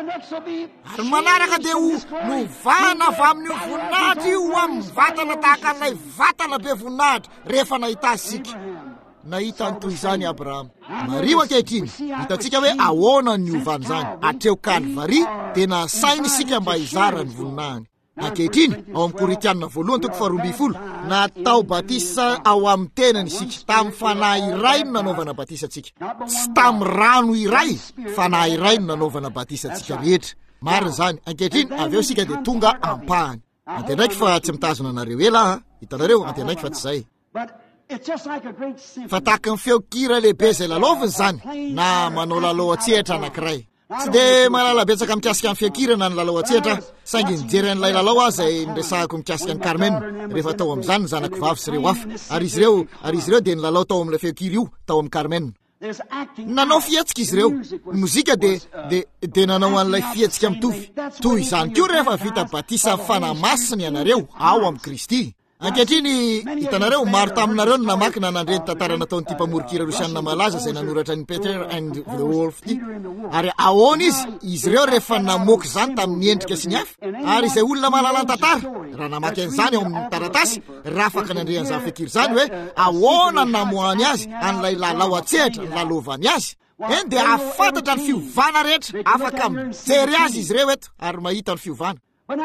S1: Ary manaraka dia novana avy amin'ny voninahitra io ho amin'ny vatana tahaka an'ilay vatana be voninahitra rehefa nahita isika. Nahita ny toy izany Abrahama. Mario ankehitriny hitantsika hoe ahoana ny ovany zany. Hatreo Kalvari dia nasainy isika mba hizara ny voninahiny. Ankehitriny ao amin'ny Koritianina voalohany toko 12 natao batisa ao amin'ny tenany isika. Tamin'ny fanahy iray no nanaovana batisa atsika. Tsy tamin'ny rano iray, fanahy iray no nanaovana batisa atsika rehetra. Marina zany. Ankehitriny avy eo isika dia tonga ampahany. Antenaiky fa tsy mitazona anareo ela, hitanareo antenaiky fa tsy zay. Fa tahaka ny feokira lehibe izay lalaoviny zany na manao lalao atsehatra anankiray. Tsy dia malala betsaka mikasika amin'ny feokira na ny lalao atsehatra, saingy nijery an'ilay lalao azy izay niresahako mikasika ny Carmen rehefa tao amin'izany ny zanako vavy sy ireo hafa ary izy ireo dia nilalao tao amin'ilay feokira io tao amin'ny Carmen. Nanao fihetsika izy ireo, mozika dia nanao an'ilay fihetsika mitovy. Toy izany koa rehefa vita batisa fanamasiny ianareo ao amin'ny Kristy. Ankehitriny hitanareo maro taminareo no namaky na nandreny tantara nataon'ny ty mpamorikira Rosianina malaza izay nanoratra ny Peter and the Wolf ty. Ary ahoana izy ireo rehefa namoky zany tamin'ny endrika sy ny hafa. Ary izay olona mahalala ny tantara raha namaky an'izany ao amin'ny taratasy raha afaka nandrehan'izany fekiry zany hoe ahoana ny namoahany azy an'ilay lalao atsehatra ny lalaovany azy. Eny dia afantatra ny fiovana rehetra, afaka mijery azy izy ireo eto ary mahita ny fiovana.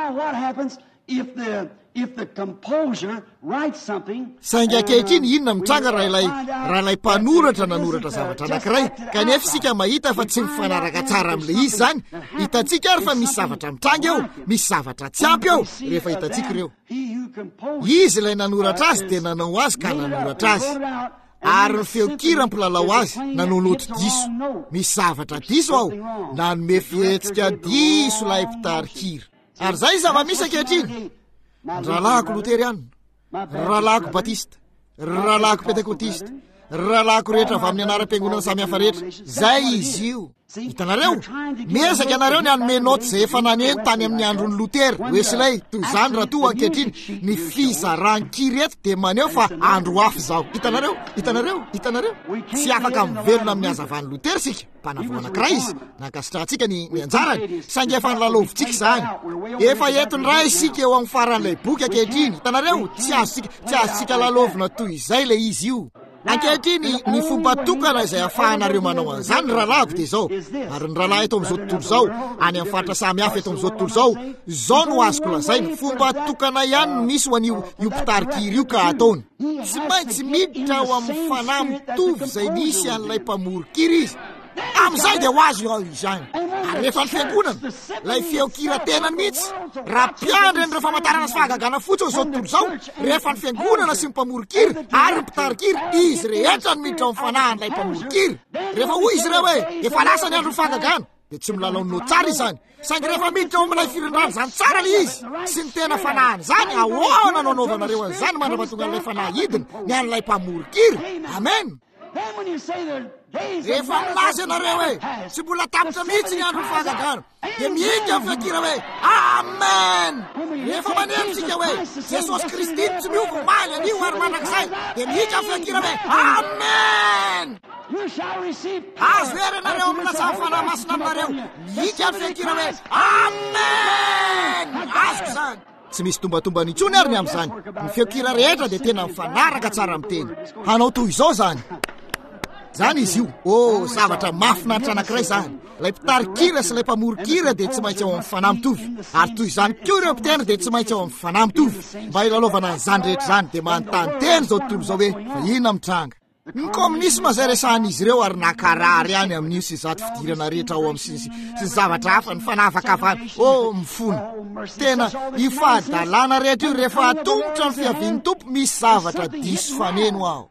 S1: Saingy ankehitriny inona mitranga raha ilay mpanoratra nanoratra zavatra anankiray kanefa isika mahita fa tsy mifanaraka tsara amin'ilay izy zany. Hitantsika ary fa misy zavatra mitranga eo, misy zavatra tsy ampy eo rehefa hitantsika ireo. Izy ilay nanoratra azy dia nanao azy ka nanoratra azy. Ary ny feokira mpilalao azy nanao loto diso. Misy zavatra diso ao, nanome fihetsika diso ilay mpitarikira. Ary zay zava-misy ankehitriny. Rahalahyko Luteriana, rahalahyko Batista, rahalahiko pentekotista, rahalahiko rehetra avy amin'ny anaram-piangonana samihafa rehetra. Zay izy io. Hitanareo, mesaka ianareo ny anome noty zay efa naneno tany amin'ny andron'ny Lotera. Wesley, toy izany raha toa ankehitriny ny fizaran-kireto dia maneho fa andro hafa zao. Hitanareo. Tsy afaka mivelona amin'ny hazavany Lotera sika. Mpanavao anankiray izy, nankasitrahantsika ny anjarany, saingy efa nylalovitsika izany. Efa entony ray isika eo amin'ny faran'ilay boky ankehitriny. Hitanareo, tsy azontsika lalovina toy izay le izy io. Ankehitriny ny fomba tokana izay ahafahanareo manao an'izany ny rahalahiko dia zao. Ary ny rahalahy eto amin'izao tontolo zao, any amin'ny faritra samihafa eto amin'izao tontolo zao no azoko lazaina, fomba tokana ihany no misy ho an'io mpitarikiry io ka ataony. Tsy maintsy miditra ao amin'ny fanahy mitovy izay nisy an'ilay mpamorokiry izy. Amin'izay dia ho azo izany. Ary rehefa ny fiangonana, ilay fiaokira tena mihitsy, raha mpiandry ny famantarana sy fahagagana fotsiny izao tontolo zao, rehefa ny fiangonana sy ny mpamorokiry ary ny mpitarikiry, izy rehetra no miditra ao amin'ny fanahin'ilay mpamorokiry. Rehefa hoy izy ireo hoe efa lasa ny andro fahagagana, dia tsy milalao ny tsara izany. Saingy rehefa miditra ao amin'ilay firindrana zany tsara le izy sy ny tena fanahiny zany, ahoana no anaovanareo an'izany mandrapatonga an'ilay fanahy hidina ny an'ilay mpamorokiry. Amen. Rehefa milaza ianareo hoe tsy mbola tapitra mihitsy ny andro fahagagana, dia mihinga amin'ny feakira hoe amen. Rehefa manehotsika hoe Jesosy Kristy tsy miova maly anio ary mandrakizay, dia mihinga amin'ny feakira hoe amen. Azo ery ianareo amin'ny lasany fanahy masina aminareo, mihinga amin'ny feakira hoe amen. Azoko izany. Tsy misy tombatomba nitsony ary ny amin'izany. Ny feokira rehetra dia tena mifanaraka tsara amin'ny teny. Hanao toy izao zany izy io. Zavatra mahafinaritra anankiray zany. Ilay mpitarikira sy ilay mpamorokira dia tsy maintsy ao amin'ny fanahy mitovy. Ary toy izany koa ireo mpitena dia tsy maintsy ao amin'ny fanahy mitovy. Mba ilalaovana an'izany rehetra zany dia manontany teny zao tontolo zao hoe fa inona mitranga. Ny komunisma zay resahan'izy ireo ary nakarary ihany amin'io sy zato fidirana rehetra ao amin'ny sy zavatra hafa ny fanavakavana. Mifona. Tena ifahadalana rehetra io rehefa atombotra ny fiavian'ny tompo misy zavatra diso faneno ao.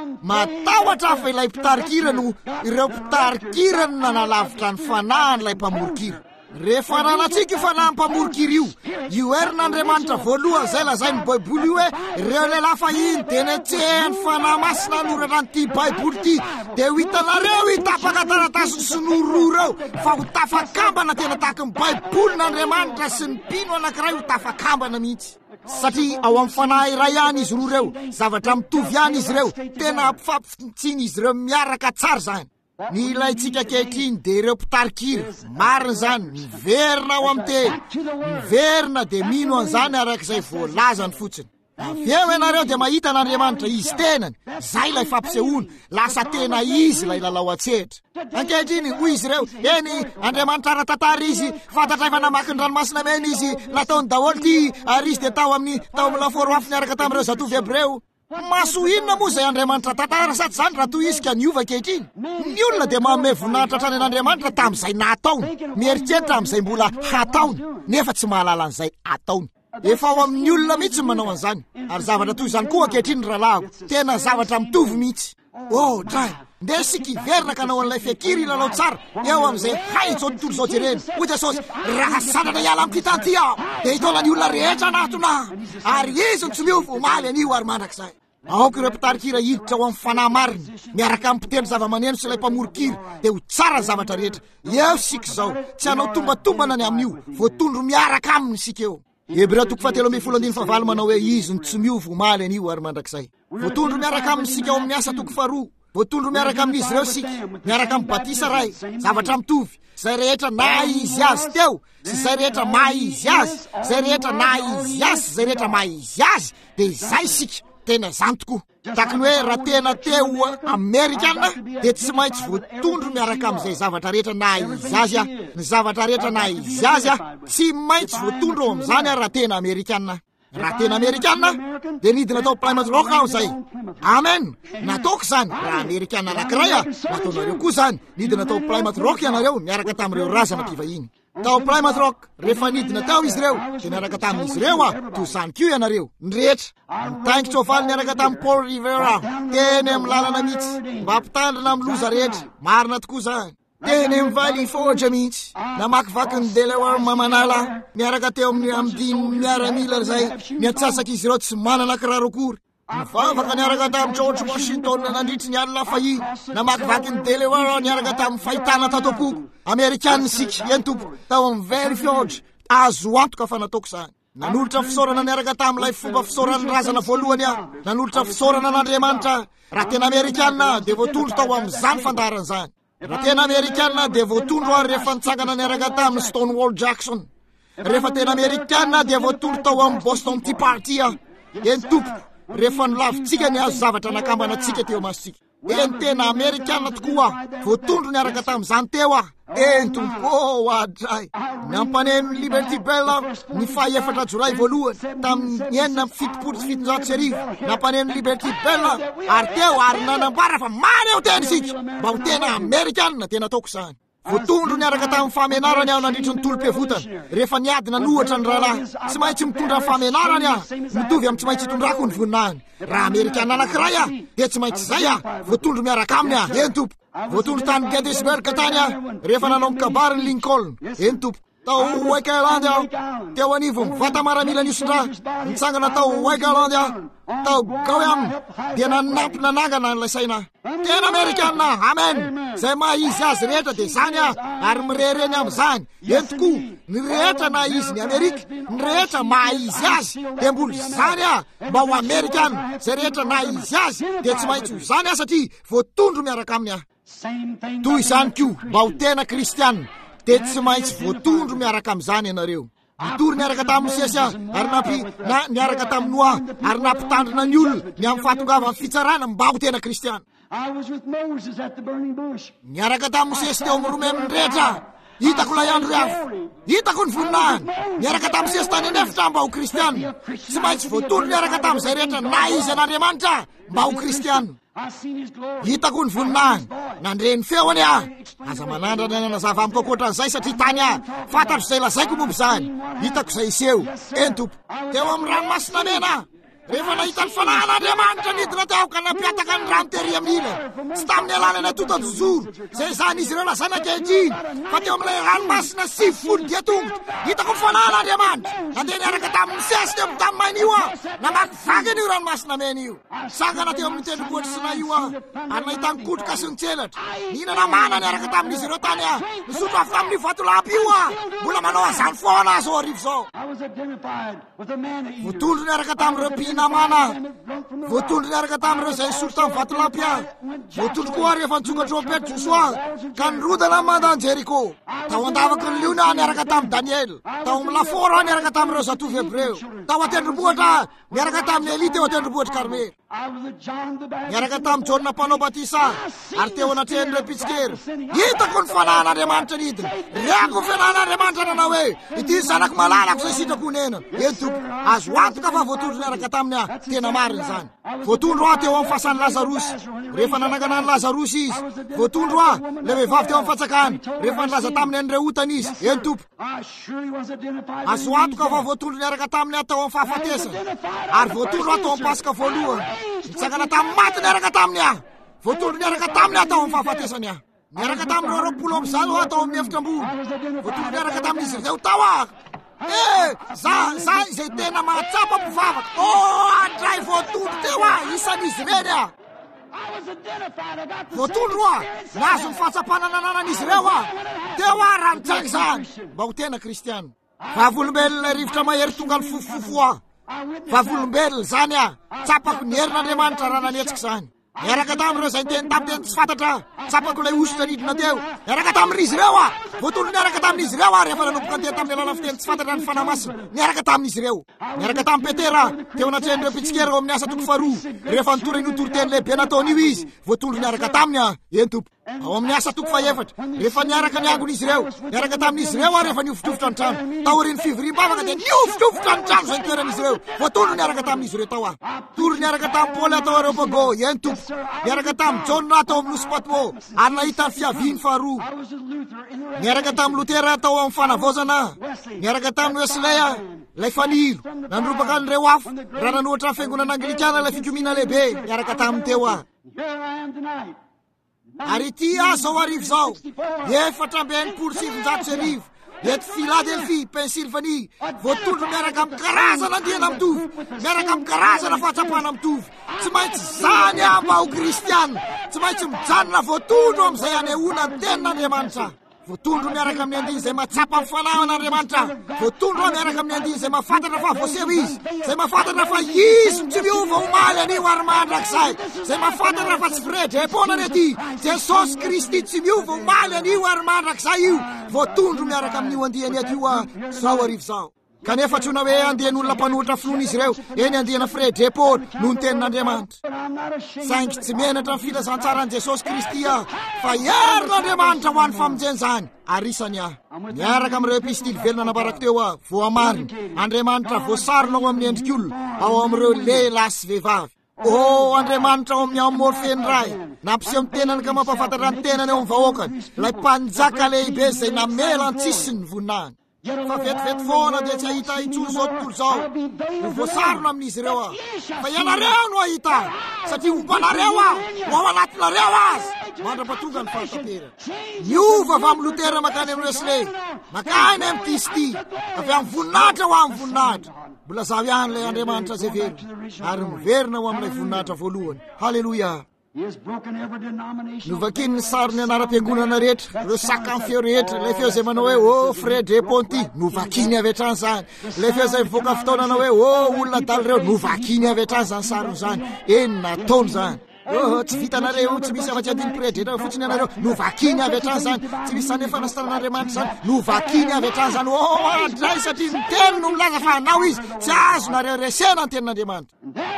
S1: Matahotra fa ilay mpitarikira no ireo mpitarikira no nanalavitra ny fanahin'ilay mpamorokira. Rehefa nanatsika io fanahy mpamorokira io herin'Andriamanitra voalohany zay lazainy Baiboly io hoe ireo lehilahy fahiny dia netsehany fanahy masina norana an'ity Baiboly ity, dia ho hitanareo hitapaka taratasy sy nororo reo fa ho tafakambana tena tahaka ny Baibolyn'Andriamanitra sy ny mpino anankiray ho tafakambana mihitsy. Satria ao amin'ny fanahy iray ihany izy roa reo, zavatra mitovy ihany izy reo, tena ampifampitsiny izy reo miaraka tsara zany. Ny ilayntsika ankehitriny dia ireo mpitarikira, marina zany, miverina ao amin'ny teny, miverina dia mino an'izany arak'izay voalazany fotsiny. Aveo ianareo dia mahita n'Andriamanitra izy tenany, zay ilay fampisehoana, lasa tena izy ilay lalao an-tsehatra. Ankehitriny hoy izy ireo, Andriamanitra ara-tantara izy, fantatra efa namaky ny ranomasina mena izy, nataony daholo ty, ary izy dia tao amin'ny laforo afo niaraka tamin'ireo zatovy hebreo. Maso inona moa izay Andriamanitra tantara sady zany raha toy izy ka niova ankehitriny? Ny olona dia manome voninahitra hatrany an'Andriamanitra tamin'izay nataony, mieritreritra amin'izay mbola hataony, nefa tsy mahalala an'izay ataony. Efa ao amin'ny olona mihitsy manao an'izany. Ary zavatra toy izany koa ankehitriny rahalahy, tena zavatra mitovy mihitsy. Tray, ndesika hiverina ka anao an'ilay fiakiry ilalao tsara eo amin'izay haitsao tontolo izao jereny. Hoy Jesosy, raha sandrana hiala amin'ny tany aho dia hitaona ny olona rehetra anatona, ary izy no tsy miova omaly an'io ary mandrakizay. Aoka ireo mpitarikira hiditra ao amin'ny fanahy marina, miaraka amin'ny mpitendry zava-maneno sy ilay mpamorokira, dia ho tsara ny zavatra rehetra. Eo sika zao, tsy hanao tombatombana ny amin'io, voatondro miaraka aminy sika eo. Hebreo 4:7 manao hoe izy no tsy miova omaly an'io ary mandrakizay. Voatondro miaraka amin'ny sika ao amin'ny asa 2, voatondro miaraka amin'izy ireo sika, miaraka amin'ny batisa ray, zavatra mitovy. Zay rehetra na izy azy teo, sy zay rehetra maha izy azy, zay rehetra na izy azy, zay rehetra maha izy azy, dia izay sika. Tena zany tokoa. Takany hoe raha tena teo Amerikana dia tsy maintsy voatondro miaraka amin'izay zavatra rehetra na izy azy, ny zavatra rehetra na izy azy tsy maintsy voatondro ao amin'izany raha tena Amerikana. Raha tena Amerikana dia nidina tao Plymouth Rock aho zay. Amen. Nataoko zany raha Amerikana anankiray nataonareo koa zany. Nidina tao Plymouth Rock ianareo miaraka tamin'ireo razana mpivahiny. Tao Plymouth Rock rehefa nidina tao izy ireo dia niaraka tamin'izy ireo toy izany koa ianareo ny rehetra. Nitaingitra ovaly niaraka tamin'ny Paul Revere teny amin'ny lalana mihitsy mba hampitandrina amin'ny loza rehetra. Marina tokoa zany. Teny mivaly fotra mihitsy, namakivaky ny Delaware Mamanala, miaraka teo amin'ny dimy miaramila zay, miatsasaka izy ireo tsy manana kiraro akory. nivavaka niaraka tamin'ny George Washington nandritry ny alina fahi namakivaky ny Delaware niaraka tamin'ny fahitana tato am-poko Amerikanina sika eny tompo tao amin'ny very fjord azo antoka fa nataoko izany nanolotra fisaorana niaraka tamin'ilay fomba fisaoran'ny razana voalohany aho nanolotra fisaorana n'Andriamanitra raha tena Amerikanina dia voatondro tao amin'izany fandaran'izany raha tena Amerikanina dia voatondro aho rehefa nitsangana niaraka tamin'ny Stonewall Jackson rehefa tena Amerikanina dia voatondro tao amin'ny Boston Tea Party aho eny tompoko rehefa nilavintsika ny azo zavatra nakambana antsika teo masitsika eny tena Amerikanina tokoa voatondro niaraka tamin'izany teo aho eny tompo adray nampaneno ny Liberty Bell ny faha-efatra jolay voalohany tamin'ny 9/7/1900 nampaneno Liberty Bell ary teo ary nanambara fa many eo tena isika mba ho tena Amerikanina tena ataoko izany voatondro niaraka tamin'ny famenarany aho nandritry ny tolom-pivotana rehefa niadina nohatra ny rahalahy tsy maintsy mitondra famenarany aho mitovy amin'ny tsy maintsy hitondrako ny voninahiny raha Amerikanina anankiray aho dia tsy maintsy izay aho voatondro miaraka aminy aho eny tompo voatondro tany Gettysburg tany aho rehefa nanao mikabary ny Lincoln eny tompo tao Wakeland aho teo anivo mivata maramila nisondra nitsangana tao Wakeland aho tao Goyam dia nanampy nanangana n'ilay saina tena Amerikanina amen izay maha-izy azy rehetra dia izany aho ary mirereny amin'izany eny tokoa ny rehetra na izy ny Amerika ny rehetra maha-izy azy dia mbola izany aho mba ho Amerikanina izay rehetra na izy azy dia tsy maintsy ho izany aho satria voatondro miaraka aminy aho toy izany koa mba ho tena Kristianina dia tsy maintsy voatondro miaraka amin'izany ianareo nitory niaraka tamin'ny Mosesy ary niaraka tamin'ny Noa ary nampitandrina ny olona ny amin'ny fahatongavany fitsarana mba ho tena Kristiana niaraka tamin'ny Mosesy teo amin'ny romeminy rehetra hitako ilay andro avo hitako ny voninahiny niaraka tamin'ny Mosesy tany anefitra mba ho Kristianina tsy maintsy voatondro niaraka tamin'izay rehetra na izy an'Andriamanitra mba ho Kristianina hitako ny voninahiny nandreny feony aho aza manandrana nanazava amiko ankoatran'izay satria tany aho fantatro izay lazaiko momba izany hitako izay iseho eny tompo teo amin'ny ranomasina mena rehefa nahita ny fanahan'Andriamanitra nidina tao ka nampiataka ny rano tery amin'ina tsy tamin'ny alalana totan-jozoro izay izany izy ireo lazana ankehitriny fa teo amin'ilay ranomasina 7 dia tongotra hitako ny fanahan'Andriamanitra nandeha niaraka tamin'ny Mosesy teo amin'ny tamimaina io aho namakivaky an'io ranomasina mena io sangana teo amin'ny tendrombohitra Sinai io aho ary nahita ny kotroka sy ny tselatra nihinana mana niaraka tamin'izy ireo tany aho nisotro afo tamin'ny vatolampy io aho mbola manao azany foana aho zao arivo zao voatondro niaraka tamin'ireo mpinamana voatondro niaraka tamin'ireo izay nisotro tamin'ny vatolampy aho voatondro koa rehefa nitsonga trompety josoa ka nirodana mandany Jeriko tao andavaky ny liona niaraka tamin'ny Daniel tao amin'ny laforo niaraka tamin'ireo zatovo hebreo tao atendrombohitra niaraka tamin'ny Eli teo atendrombohitra Karmely niaraka tamin'ny Jona mpanao batisa ary teo anatrehan'ireo pitsikera hitako ny fanahan'Andriamanitra nidina reako ny fanahan'Andriamanitra nanao hoe ity zanako malalako izay sitrako nena eny tompo azo antoka fa voatondro niaraka taminy aho tena marina izany voatondro aho teo amin'ny fahasan'ny Lazarosy rehefa nanangana ny Lazarosy izy voatondro aho le vehivavy teo amin'ny fatsakany rehefa nilaza taminy an'ireo otana izy eny tompo azo antoka fa voatondro niaraka taminy aho tao amin'ny fahafatesana ary voatondro aho tao amin'ny pasika voalohany nitsangana tamin'ny maty niaraka taminy aho voatondro niaraka taminy aho tao amin'ny fahafatesany aho niaraka tamin'ireo 20 amin'izany aho tao amin'ny efitra ambony voatondro niaraka tamin'izy ireo tao aho za izay tena mahatsapa mpivavaka andray voatondro teo aho isan'izy ireny aho voatondro aho nazo ny fahatsapana nananan'izy ireo aho teo aho raha nitsaky izany mba ho tena Kristianina vavolombelona rivotra mahery tonga ny fofofo aho vavolombelona izany aho tsapako ny herin'Andriamanitra raha nanetsika izany niaraka tamin'ireo izay teny tamin'ny tsy fantatra tsapako ilay ositra nidina teo niaraka tamin'izy ireo aho voatondro niaraka tamin'izy ireo aho rehefa nanomboka andeha tamin'ny alala fiteny tsy fantatra ny fanamasina niaraka tamin'izy ireo niaraka tamin'ny Petera teo anatrehan'ireo pitsikera ao amin'ny asa toko faharoa rehefa nitory notoriteny lehibe nataony io izy voatondro niaraka taminy aho eny tompo ao amin'ny asa toko fahaefatra rehefa niaraka niangon'izy ireo niaraka tamin'izy ireo aho rehefa niofitrofotra ny trano taorian'ny fivoriam-bavaka dia niofitrofotra ny trano izay toeran'izy ireo voatondro niaraka tamin'izy ireo tao aho tory niaraka tamin'ny Paoly atao Areopago eny tompo niaraka tamin'ny John atao amin'ny Nosy Patmo ary nahita ny fiaviany faharoa niaraka tamin'ny Lotera atao amin'ny fanavozana niaraka tamin'ny Wesley lay fanilo nandropaka an'ireo afo raha nanohatra ny fiangonana anglikana ilay fikomiana lehibe niaraka taminy teo aho ary ity aho zao arivo zao 4,700 eto Philadelphie Pennsylvanie voatondro miaraka amin'ny karazana andiana mitovy miaraka amin'ny karazana fahatsapana mitovy tsy maintsy zany amba ho kristiana, tsy maintsy mijanona voatondro amin'izay anehoana ny tenin'Andriamanitra, voatondro miaraka amin'ny andiny izay mahatsapa amin'ny fanahin'Andriamanitra, voatondro miaraka amin'ny andiny izay mahafantatra fa voaseho izy, izay mahafantatra fa izy tsy miova omaly anio ary mandrakizay, izay mahafantatra fa tsy firedrem-pona rety Jesosy Kristy tsy miova omaly anio ary mandrakizay io, voatondro miaraka amin'io andihany eto io zao arivo zao. Kanefa tsy ona hoe andehan'olona mpanolotra finoana izy ireo, eny andehana firedrem-pona noho ny tenin'Andriamanitra. Saingy tsy menatra ny filazantsarany Jesosy Kristy fa herin'Andriamanitra ho an'ny famonjeny zany, ary isany miaraka amin'ireo epistily velona nabarako teo voamarina, Andriamanitra voasarona ao amin'ny endrik'olona, ao amin'ireo lehilahy sy vehivavy. Andriamanitra ao amin'ny amorfeny ray, nampiseho ny tenany ka mampafantatra ny tenany eo amin'ny vahoakany, ilay mpanjaka lehibe izay namela ny tsisiny ny voninahiny. Fa vetivety foana dia tsy ahita intsony zao tontolo zao ho voasarona amin'izy ireo fa ianareo no ahita, satria ompanareo ho ao anatinareo azy mandra-patonga ny fahatatera. Miova avy amin'ny Lotera makany amin'ny Wesley, makany amin'ny Tisty, avy amin'ny voninahitra ho amin'ny voninahitra. Mbola zaho ihany ilay Andriamanitra zay velo, ary miverina ho amin'ilay voninahitra voalohany. Haleloia. Novakiny ny sarony anaram-piangonana rehetra, ireo sakany feo rehetra, ilay feo izay manao hoe Fredre-Ponty, novakiny avy hatrany zany. Ilay feo izay mivoaka fotoana hoe olona daly reo, novakiny avy hatrany zany sarony zany. Eny nataony zany. Tsy vitanareo, tsy misy afa-tsy adiny predretra fotsiny anareo, novakiny avy hatrany zany. Tsy misy zany efa nastan'Andriamanitra zany, novakiny avy hatrany zany. Andray satria ny teny no milaza fa hanao izy, tsy azo nareo resena ny tenin'Andriamanitra.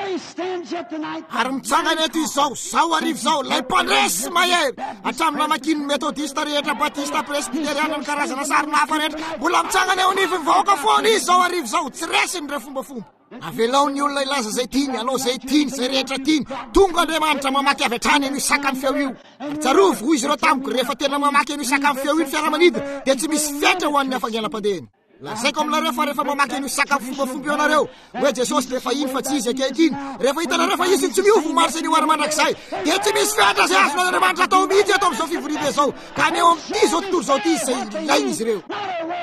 S1: Ary mitsangana eto izy zao arivo zao, lay mpandresy mahery hatramin'ny namakiny metodista rehetra, batista, presbyteriana, ny karazana sarina hafa rehetra, mbola mitsangana eo anivony vahoaka foana izy zao arivo zao, tsy resiny re fombafomba. Avelao ny olona ilaza zay tiany, anao zay tiany, zay rehetra tiany, tonga Andriamanitra mamaky avy hatrany io sakany feo io. Tsarovo ho izy ireo tamiko, rehefa tena mamaky io sakany feo io fiaramanidina, dia tsy misy fetra ho an'ny hafangelam-pandehany. Lazaiko aminareo fa rehefa mamaky io sakany fombafomba eo anareo, hoe Jesosy rehefa iny fa tsy izy ankehitiny, rehefa hitanareo fa izy tsy miova maro izay nihoary mandrakizay, dia tsy misy fetra izay azon'Andriamanitra atao mihitsy atao amin'izao fivoriana zao, ka aneo amin'ity zao tontolo zao ity izay ilainy izy ireo.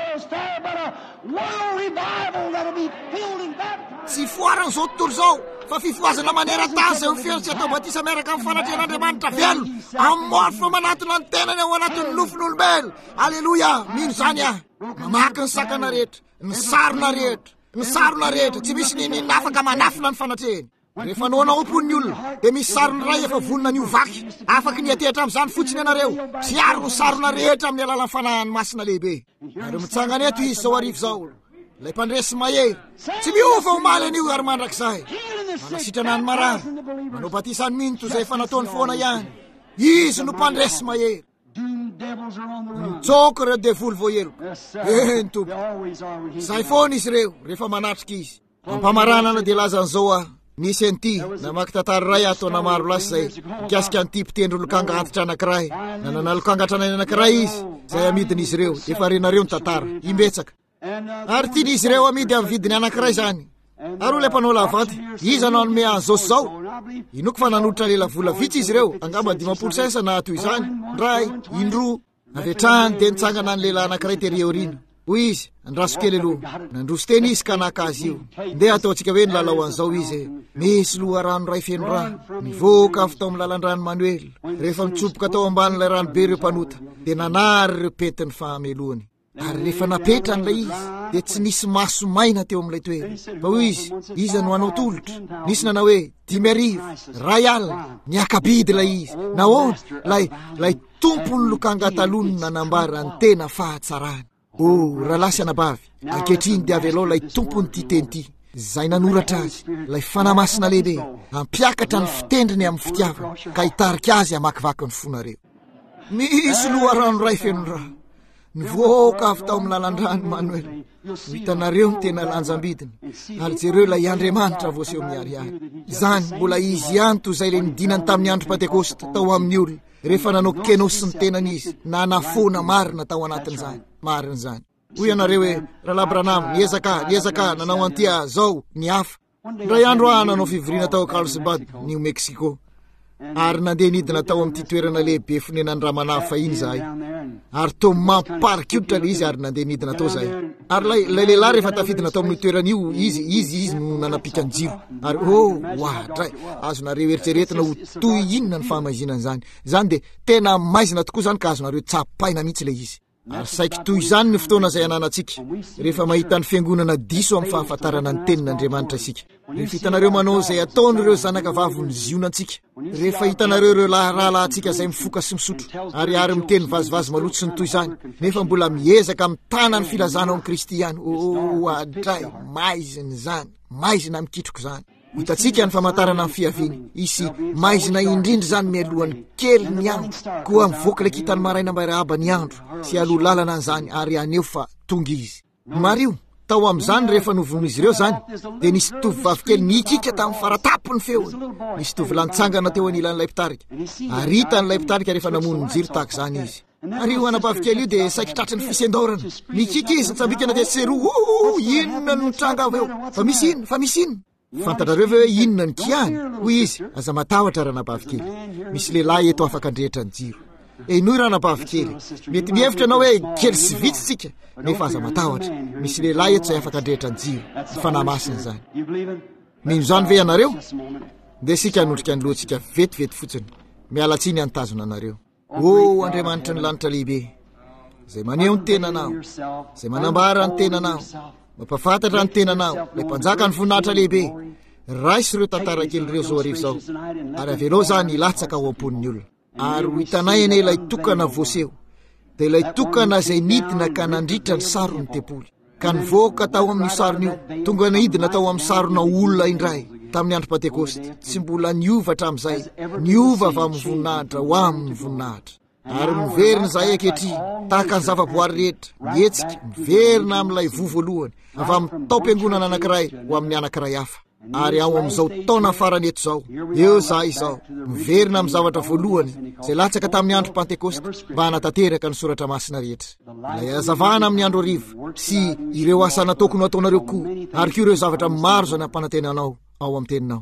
S1: Tsy foarany zao tontolo zao, fa fifoazana manera-tany izay mifeho tsy atao batisa miaraka amin'ny fanatrehan'Andriamanitra velo, amin'ny morfa manatona ny tenany ao anatin'ny nofon'olombelo. Aleloia, mino zany mamaky ny sakana rehetra, ny sarona rehetra, tsy misy niny afaka manafina ny fanatrehany. Rehefa naonaompon'ny olona, dia misy sarony ray efa vonona ny ovaky, afaka ny atehitra amin'izany fotsiny ianareo, tsy aro ny sarona rehetra amin'ny alalan'ny fanahany masina lehibe. Ary mitsangana eto izy zao arivo zao, ilay mpandresy mahery, tsy miova omaly an'io ary mandrakizay, manasitrana ny marary, manao batisany minto izay efa nataony foana ihany, izy no mpandresy mahery. Nitsoko ireo devoly voaheloka, ny tompo, zay foana izy ireo rehefa manatrika izy. Ampamaranana dia lazan'izao nisy an'ity namaky tantara ray ataona maro lasa zay mikasika an'ity mpitendry lokanga antitra anankiray, nanana lokanga tranainy anankiray izy zay amidiny izy ireo, efa renareo ny tantara imbetsaka, ary tiany izy ireo amidy amin'ny vidiny anankiray zany. Ary ilay mpanao lavanty, izy anao anome an'izao zao, inoko fa nanolotra lela vola vitsy izy ireo, angamba 50% na toy izany, ray, indroa, avetrany dia nitsangana ny lehilahy anankiray tery aoriana. Hoy izy, andraso kely aloha, nandroso teny izy ka naka azy io, ndeha ataontsika hoe ny lalao an'izao izy, misy loha rano ray feno rano, mivoaka avy tao amin'ny lalan-drano Manuel, rehefa mitsopoka tao ambanin'ilay rano be ireo mpanota, dia nanary ireo petiny fahamelohany. Ary rehefa napetrany ilay izy, dia tsy nisy maso maina teo amin'ilay toerana. Fa hoy izy no hanao tolotra, nisy nanao hoe 10,000, ray alina, niakabidy ilay izy. Nahoana, lay tompony lokanga talonina nanambara ny tena fahatsarany. Rahalahy sy anabavy, ankehitriny dia avelao lay tompony ty teny ty, zay nanoratra azy, lay fanamasina lehibe, ampiakatra ny fitendriny amin'ny fitiavana, ka hitarika azy amakivaky ny fonareo. Misy loha rano ray fenondraha, nivoaka avy tao amin'ny lalan-drano Manuel, hitanareo ny tena lanjambidiny, ary jereo lay Andriamanitra voaseho miariary. Izany mbola izy anto izay le nidinany tamin'ny andro Pentekosta tao amin'ny olona, rehefa nanao kenosy ny tenan'izy, na nafona marina tao anatin'izany, marina izany. Hoy ianareo hoe, Rahalahy Branham, niezaka, nanao antia zao, ny hafa. Ray andro nanao fivoriana tao Carlsbad, New Mexico. Ary nandeha nidina tao amin'ity toerana lehibe fonenan'ny Ramanavy fahiny zahay. ary to mamparikiotra le izy ary nandeha nidina tao zay ary lay lehilahy rehefa tafidina tao amin'ny toeran'io izy no nanapikany jiro ary oadray azonareo eritreretina ho toy inona ny fahamazinana zany de tena maizina tokoa zany ka azonareo tsapaina mihitsy le izy ary saiky toy zany ny fotoana zay ananantsika rehefa mahita ny fiangonana diso amin'ny fahafantarana ny tenin'Andriamanitra isika rehefa hitanareo manao zay ataon'ireo zanakavavy ny zionantsika rehefa hitanareo ireo rahalahintsika zay mifoka sy misotro ary miteny vazivazy maloto sy ny toy zany nefa mbola miezaka mitana ny filazana ao amin'ny Kristy ihany adray maizina mikitroko zany hitatsika ny famantarana amin'ny fiaviany isy maizina indrindra zany mialohan'ny kely ny andro koa mivoaka le kitany maraina mbarahaba ny andro sy aloha lalana an'izany ary aneo fa tonga izy mario tao amin'izany rehefa novonoizy ireo zany de nisy tovovavy kely nikika tamin'ny faratapony feony nisy tovylanytsangana teo anilan'ilay mpitarika ary hitan'ilay mpitarika rehefa namono ny jiro tahaka zany izy ary io anabavy kely io de saiky tratry ny fisendorana nikika izy tsambikana de seru inona no tranga avy eo fa misy inona fantatrareo ve hoe inona ny kiany hoy izy aza matahotra ranabavy kely misy lehilahy eto afaka andrehitra ny jiro inoy ranabavy kely mety mihevitra anao hoe kely sy vitsitsika nefa aza matahotra misy lehilahy eto zay afaka andrehitra ny jiro fanamasina zany mino zany ve ianareo de sika hanondrika ny lohantsika vetivety fotsiny mialatsiny antazona anareo Andriamanitra ny lanitra lehibe zay maneho ny tenanao zay manambara ny tenanao mapafantatra ny tenanao lay mpanjaka ny voninahitra lehibe raisy ireo tantara kely ireo zao arivo zao ary avelao zany ilatsaka ao am-ponin'ny olona ary ho hitanay ene ilay tokana voaseho dia ilay tokana zay nidina ka nandritra ny sarony tempoly ka nivoaka tao amin'io saron'io tonga nidina tao amin'ny sarona olona indray tamin'ny andro Pentekosty tsy mbola niova hatramin'izay niova avy amin'ny voninahitra ho amin'ny voninahitra ary miverina zahay ankehitry tahaka ny zavaboary rehetra mietsika miverina amin'ilay voavoalohany avy amin'ny tao-piangonana anankiray ho amin'ny anankiray hafa ary ao amin'izao taona farany eto zao eo zahay izao miverina amin'ny zavatra voalohany zay latsaka tamin'ny andro Pentekosty mba hanatanteraka ny soratra masina rehetra ilay hazavana amin'ny andro hariva sy ireo asa nataoko no ataonareo koa ary koa ireo zavatra maro zay nampanantenanao ao amin'ny teninao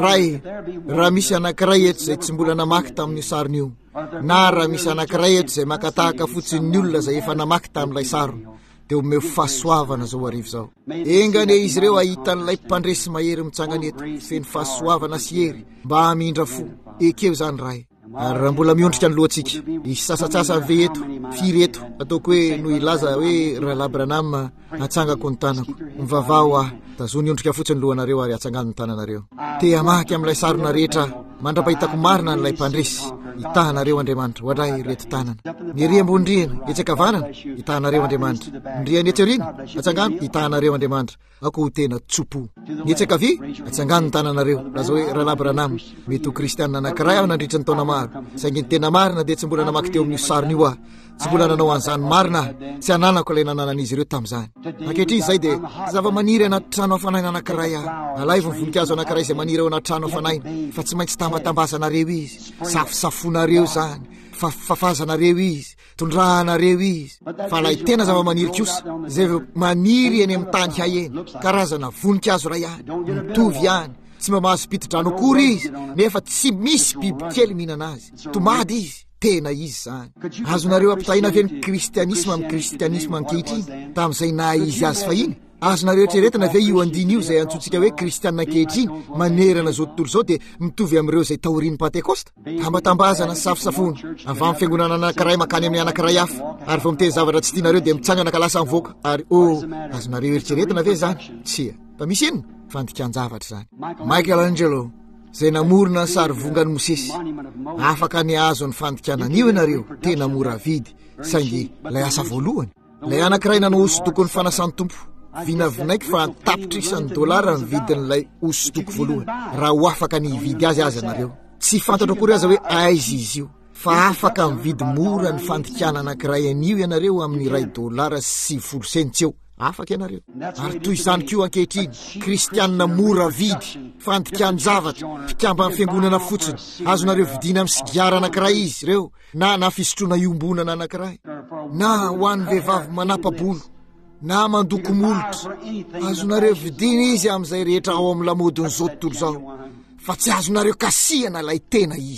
S1: raha misy anankiray eto zay tsy mbola namaky tamin'io saron'io na raha misy anankiray eto zay makatahaka fotsiny ny olona zay efa namaky tamin'ilay sarony de omeo fahasoavana zao arivo zao engane izy ireo ahitan'ilay mpandresy mahery mitsangana eto feny fahasoavana sy hery mba hamindra fo ekeo zany rahay ary raha mbola miondrika ny lohantsika isy sasatsasa ve eto firy eto ataoko hoe no ilaza hoe raha Labranam atsangako ny tanako mivavao tazo niondrika fotsiny lohanareo ary atsangano ny tananareo te amaky amin'ilay sarona rehetra mandrapahitako marina n'ilay mpandresy itahanareo Andriamanitra hoadray reto tanana ny ambondriana etsakavanana itahanareo Andriamanitra ndriany etserina atsangano itahanareo Andriamanitra ako ho tena tsopo ny etsakavy atsangano ny tananareo laza hoe raha Labranam mety ho kristianina anankiray aho nandritra ny taona maro saingy ny tena marina de tsy mbola namaky teo amin'io sarona io tsy mbola nanao an'izany marina tsy ananako ilay nananan'izy ireo tamin'izany ankehitriny izay de zava-maniry anaty trano hafanaina anankiray alaivo ny voninkazo anankiray izay maniry ao anaty trano hafanaina fa tsy maintsy tambatambazanareo izy safosafonareo zany fafazanareo izy tondrahanareo izy fa lay tena zava-maniry kosa zay maniry eny amin'ny tany haeny karazana voninkazo ray ihany mitovy ihany tsy mba mahazo pitidrano akory izy nefa tsy misy bibikely mihinana azy tomady izy tena izy zany azonareo ampitahina ve ny kristianisma amin'ny kristianisma ankehitriny tamin'izay na izy azy fahiny azonareo eritreretina ve io andiny io zay antsotsika hoe kristianina ankehitriny manerana zao tontolo zao de mitovy amin'ireo zay taorian'ny Pentekosta tambatambazana sy safosafona avy amin'ny fiangonana anankiray makany amin'ny anankiray hafa ary vao miteny zavatra tsy tianareo de mitsangana ka lasa mivoaka ary azonareo eritreretina ve zany tsia fa misy inona fandikan-javatra zany Michelangelo zay namorona ny sary vongany Mosesy afaka ny azo ny fandikanan'io ianareo tena mora vidy saingy lay asa voalohany lay anankiray nanao hosodoko ny fanasany tompo vinavinaiko fa tapitra $100 ny vidin'ilay hosodoko voalohany raha ho afaka ny vidy azy anareo tsy fantatra akory aza hoe aizy izy io fa afaka mividy mora ny fandikana anankiray an'io ianareo amin'ny $1 sy 10 sentys eo afaka ianareo ary toy izany koa ankehitriny kristianina mora vidy fandikany zavatra mpikamba amin'ny fiangonana fotsiny azonareo vidina amin'ny sigara anankiray izy ireo na fisotroana iombonana anankiray na ho an'ny vehivavy manapa-bolo na mandoko molotra azonareo vidina izy amin'izay rehetra ao amin'ny lamodiny zao tontolo zao fa tsy azonareo kasihana lay tena izy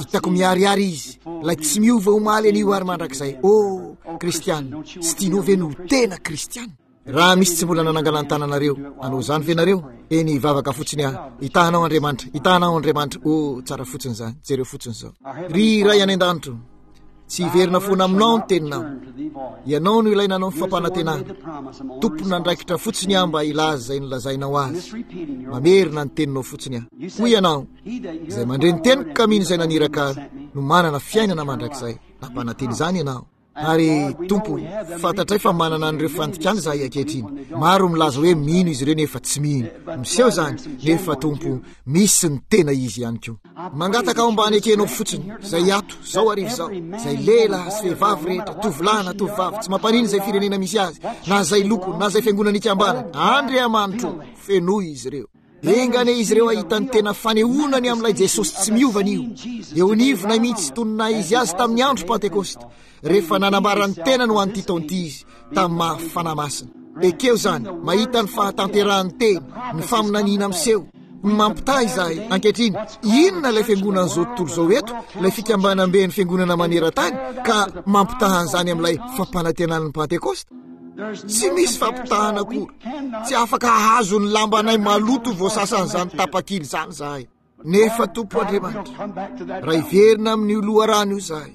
S1: hitako miariary izy lay tsy miova omaly an'io ary mandrakizay kristiana tsy tianao ve no tena kristiana raha misy tsy mbola nanangala ny tananareo anao zany ve nareo eny vavaka fotsiny itahanao Andriamanitra tsara fotsiny zany jereo fotsiny zao ry ray any an-danitro tsy hiverina foana aminao ny teninao ianao no ilaina anao nyfampanantenana tompona andraikitra fotsiny aho mba ilaza zay nolazainao azy mamerina ny teninao fotsiny aho hoy ianao izay mandre ny teniko kaminy izay naniraka no manana fiainana mandrakizay nampananteny zany ianao ary tompo fantatray fa manana an'ireo fantikany zahay ankehitriny maro milaza hoe mino izy ireo nefa tsy mino miseho zany nefa tompo misy ny tena izy ihany koa mangataka ao ambany akenao fotsiny zay ato zao arivo zao zay lela sy vehivavy rehetra tovilana tovivavy tsy mampaniny zay firenena misy azy na zay loko na zay fiangonana ikambanany Andriamanitro fenoy izy ireo engane izy ireo ahitany tena fanehonany amin'ilay Jesosy tsy miovan'io eo nivona mihitsy tonina izy azy tamin'ny andro Pentekosta rehefa nanambarany tena no an'ity taonty izy tamin'ny mafanamasina ekeo zany mahita ny fahatanterahany tena ny faminaniana miseho mampitahy izahay ankehitriny inona ilay fiangonana zao tontolo zao eto ilay fikambanam-be ny fiangonana maneran-tany ka mampitahan'izany amin'ilay fampanantenan'ny Pentekosta tsy misy fampitahana akory tsy afaka ahazo ny lambanay maloto voasasan'izany tapakily zany zahay nefa tompo Andriamanitra raha iverina amin'ny loharano io zahay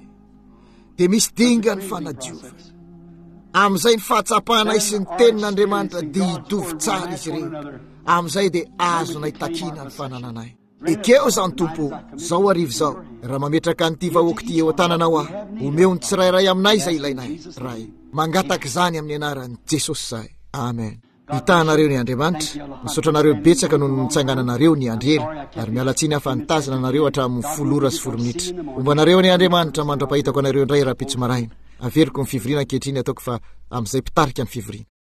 S1: dia misy dinga ny fanadiova amin'izay ny fahatsapana sy ny tenin'Andriamanitra dia hitovy tsara izy ireo amin'izay dia azonay takina ny fanananay ekeo zany tompo zao arivo zao raha mametraka n'ity vahoaka ity eo an-tananao aho omeo ny tsirairay aminay izay ilainay ray mangataka zany amin'ny anaran'i Jesosy zahay amen hitahanareo ny Andriamanitra misaotranareo betsaka no nitsangananareo ny andrely ary mialatsiny hafanitazana anareo hatramin'ny 10 minitra ombanareo ny Andriamanitra mandra-pahitako anareo indray raha-pitso maraina averiko ny fivoriana ankehitriny ataoko fa amin'izay pitarika ny fivoriana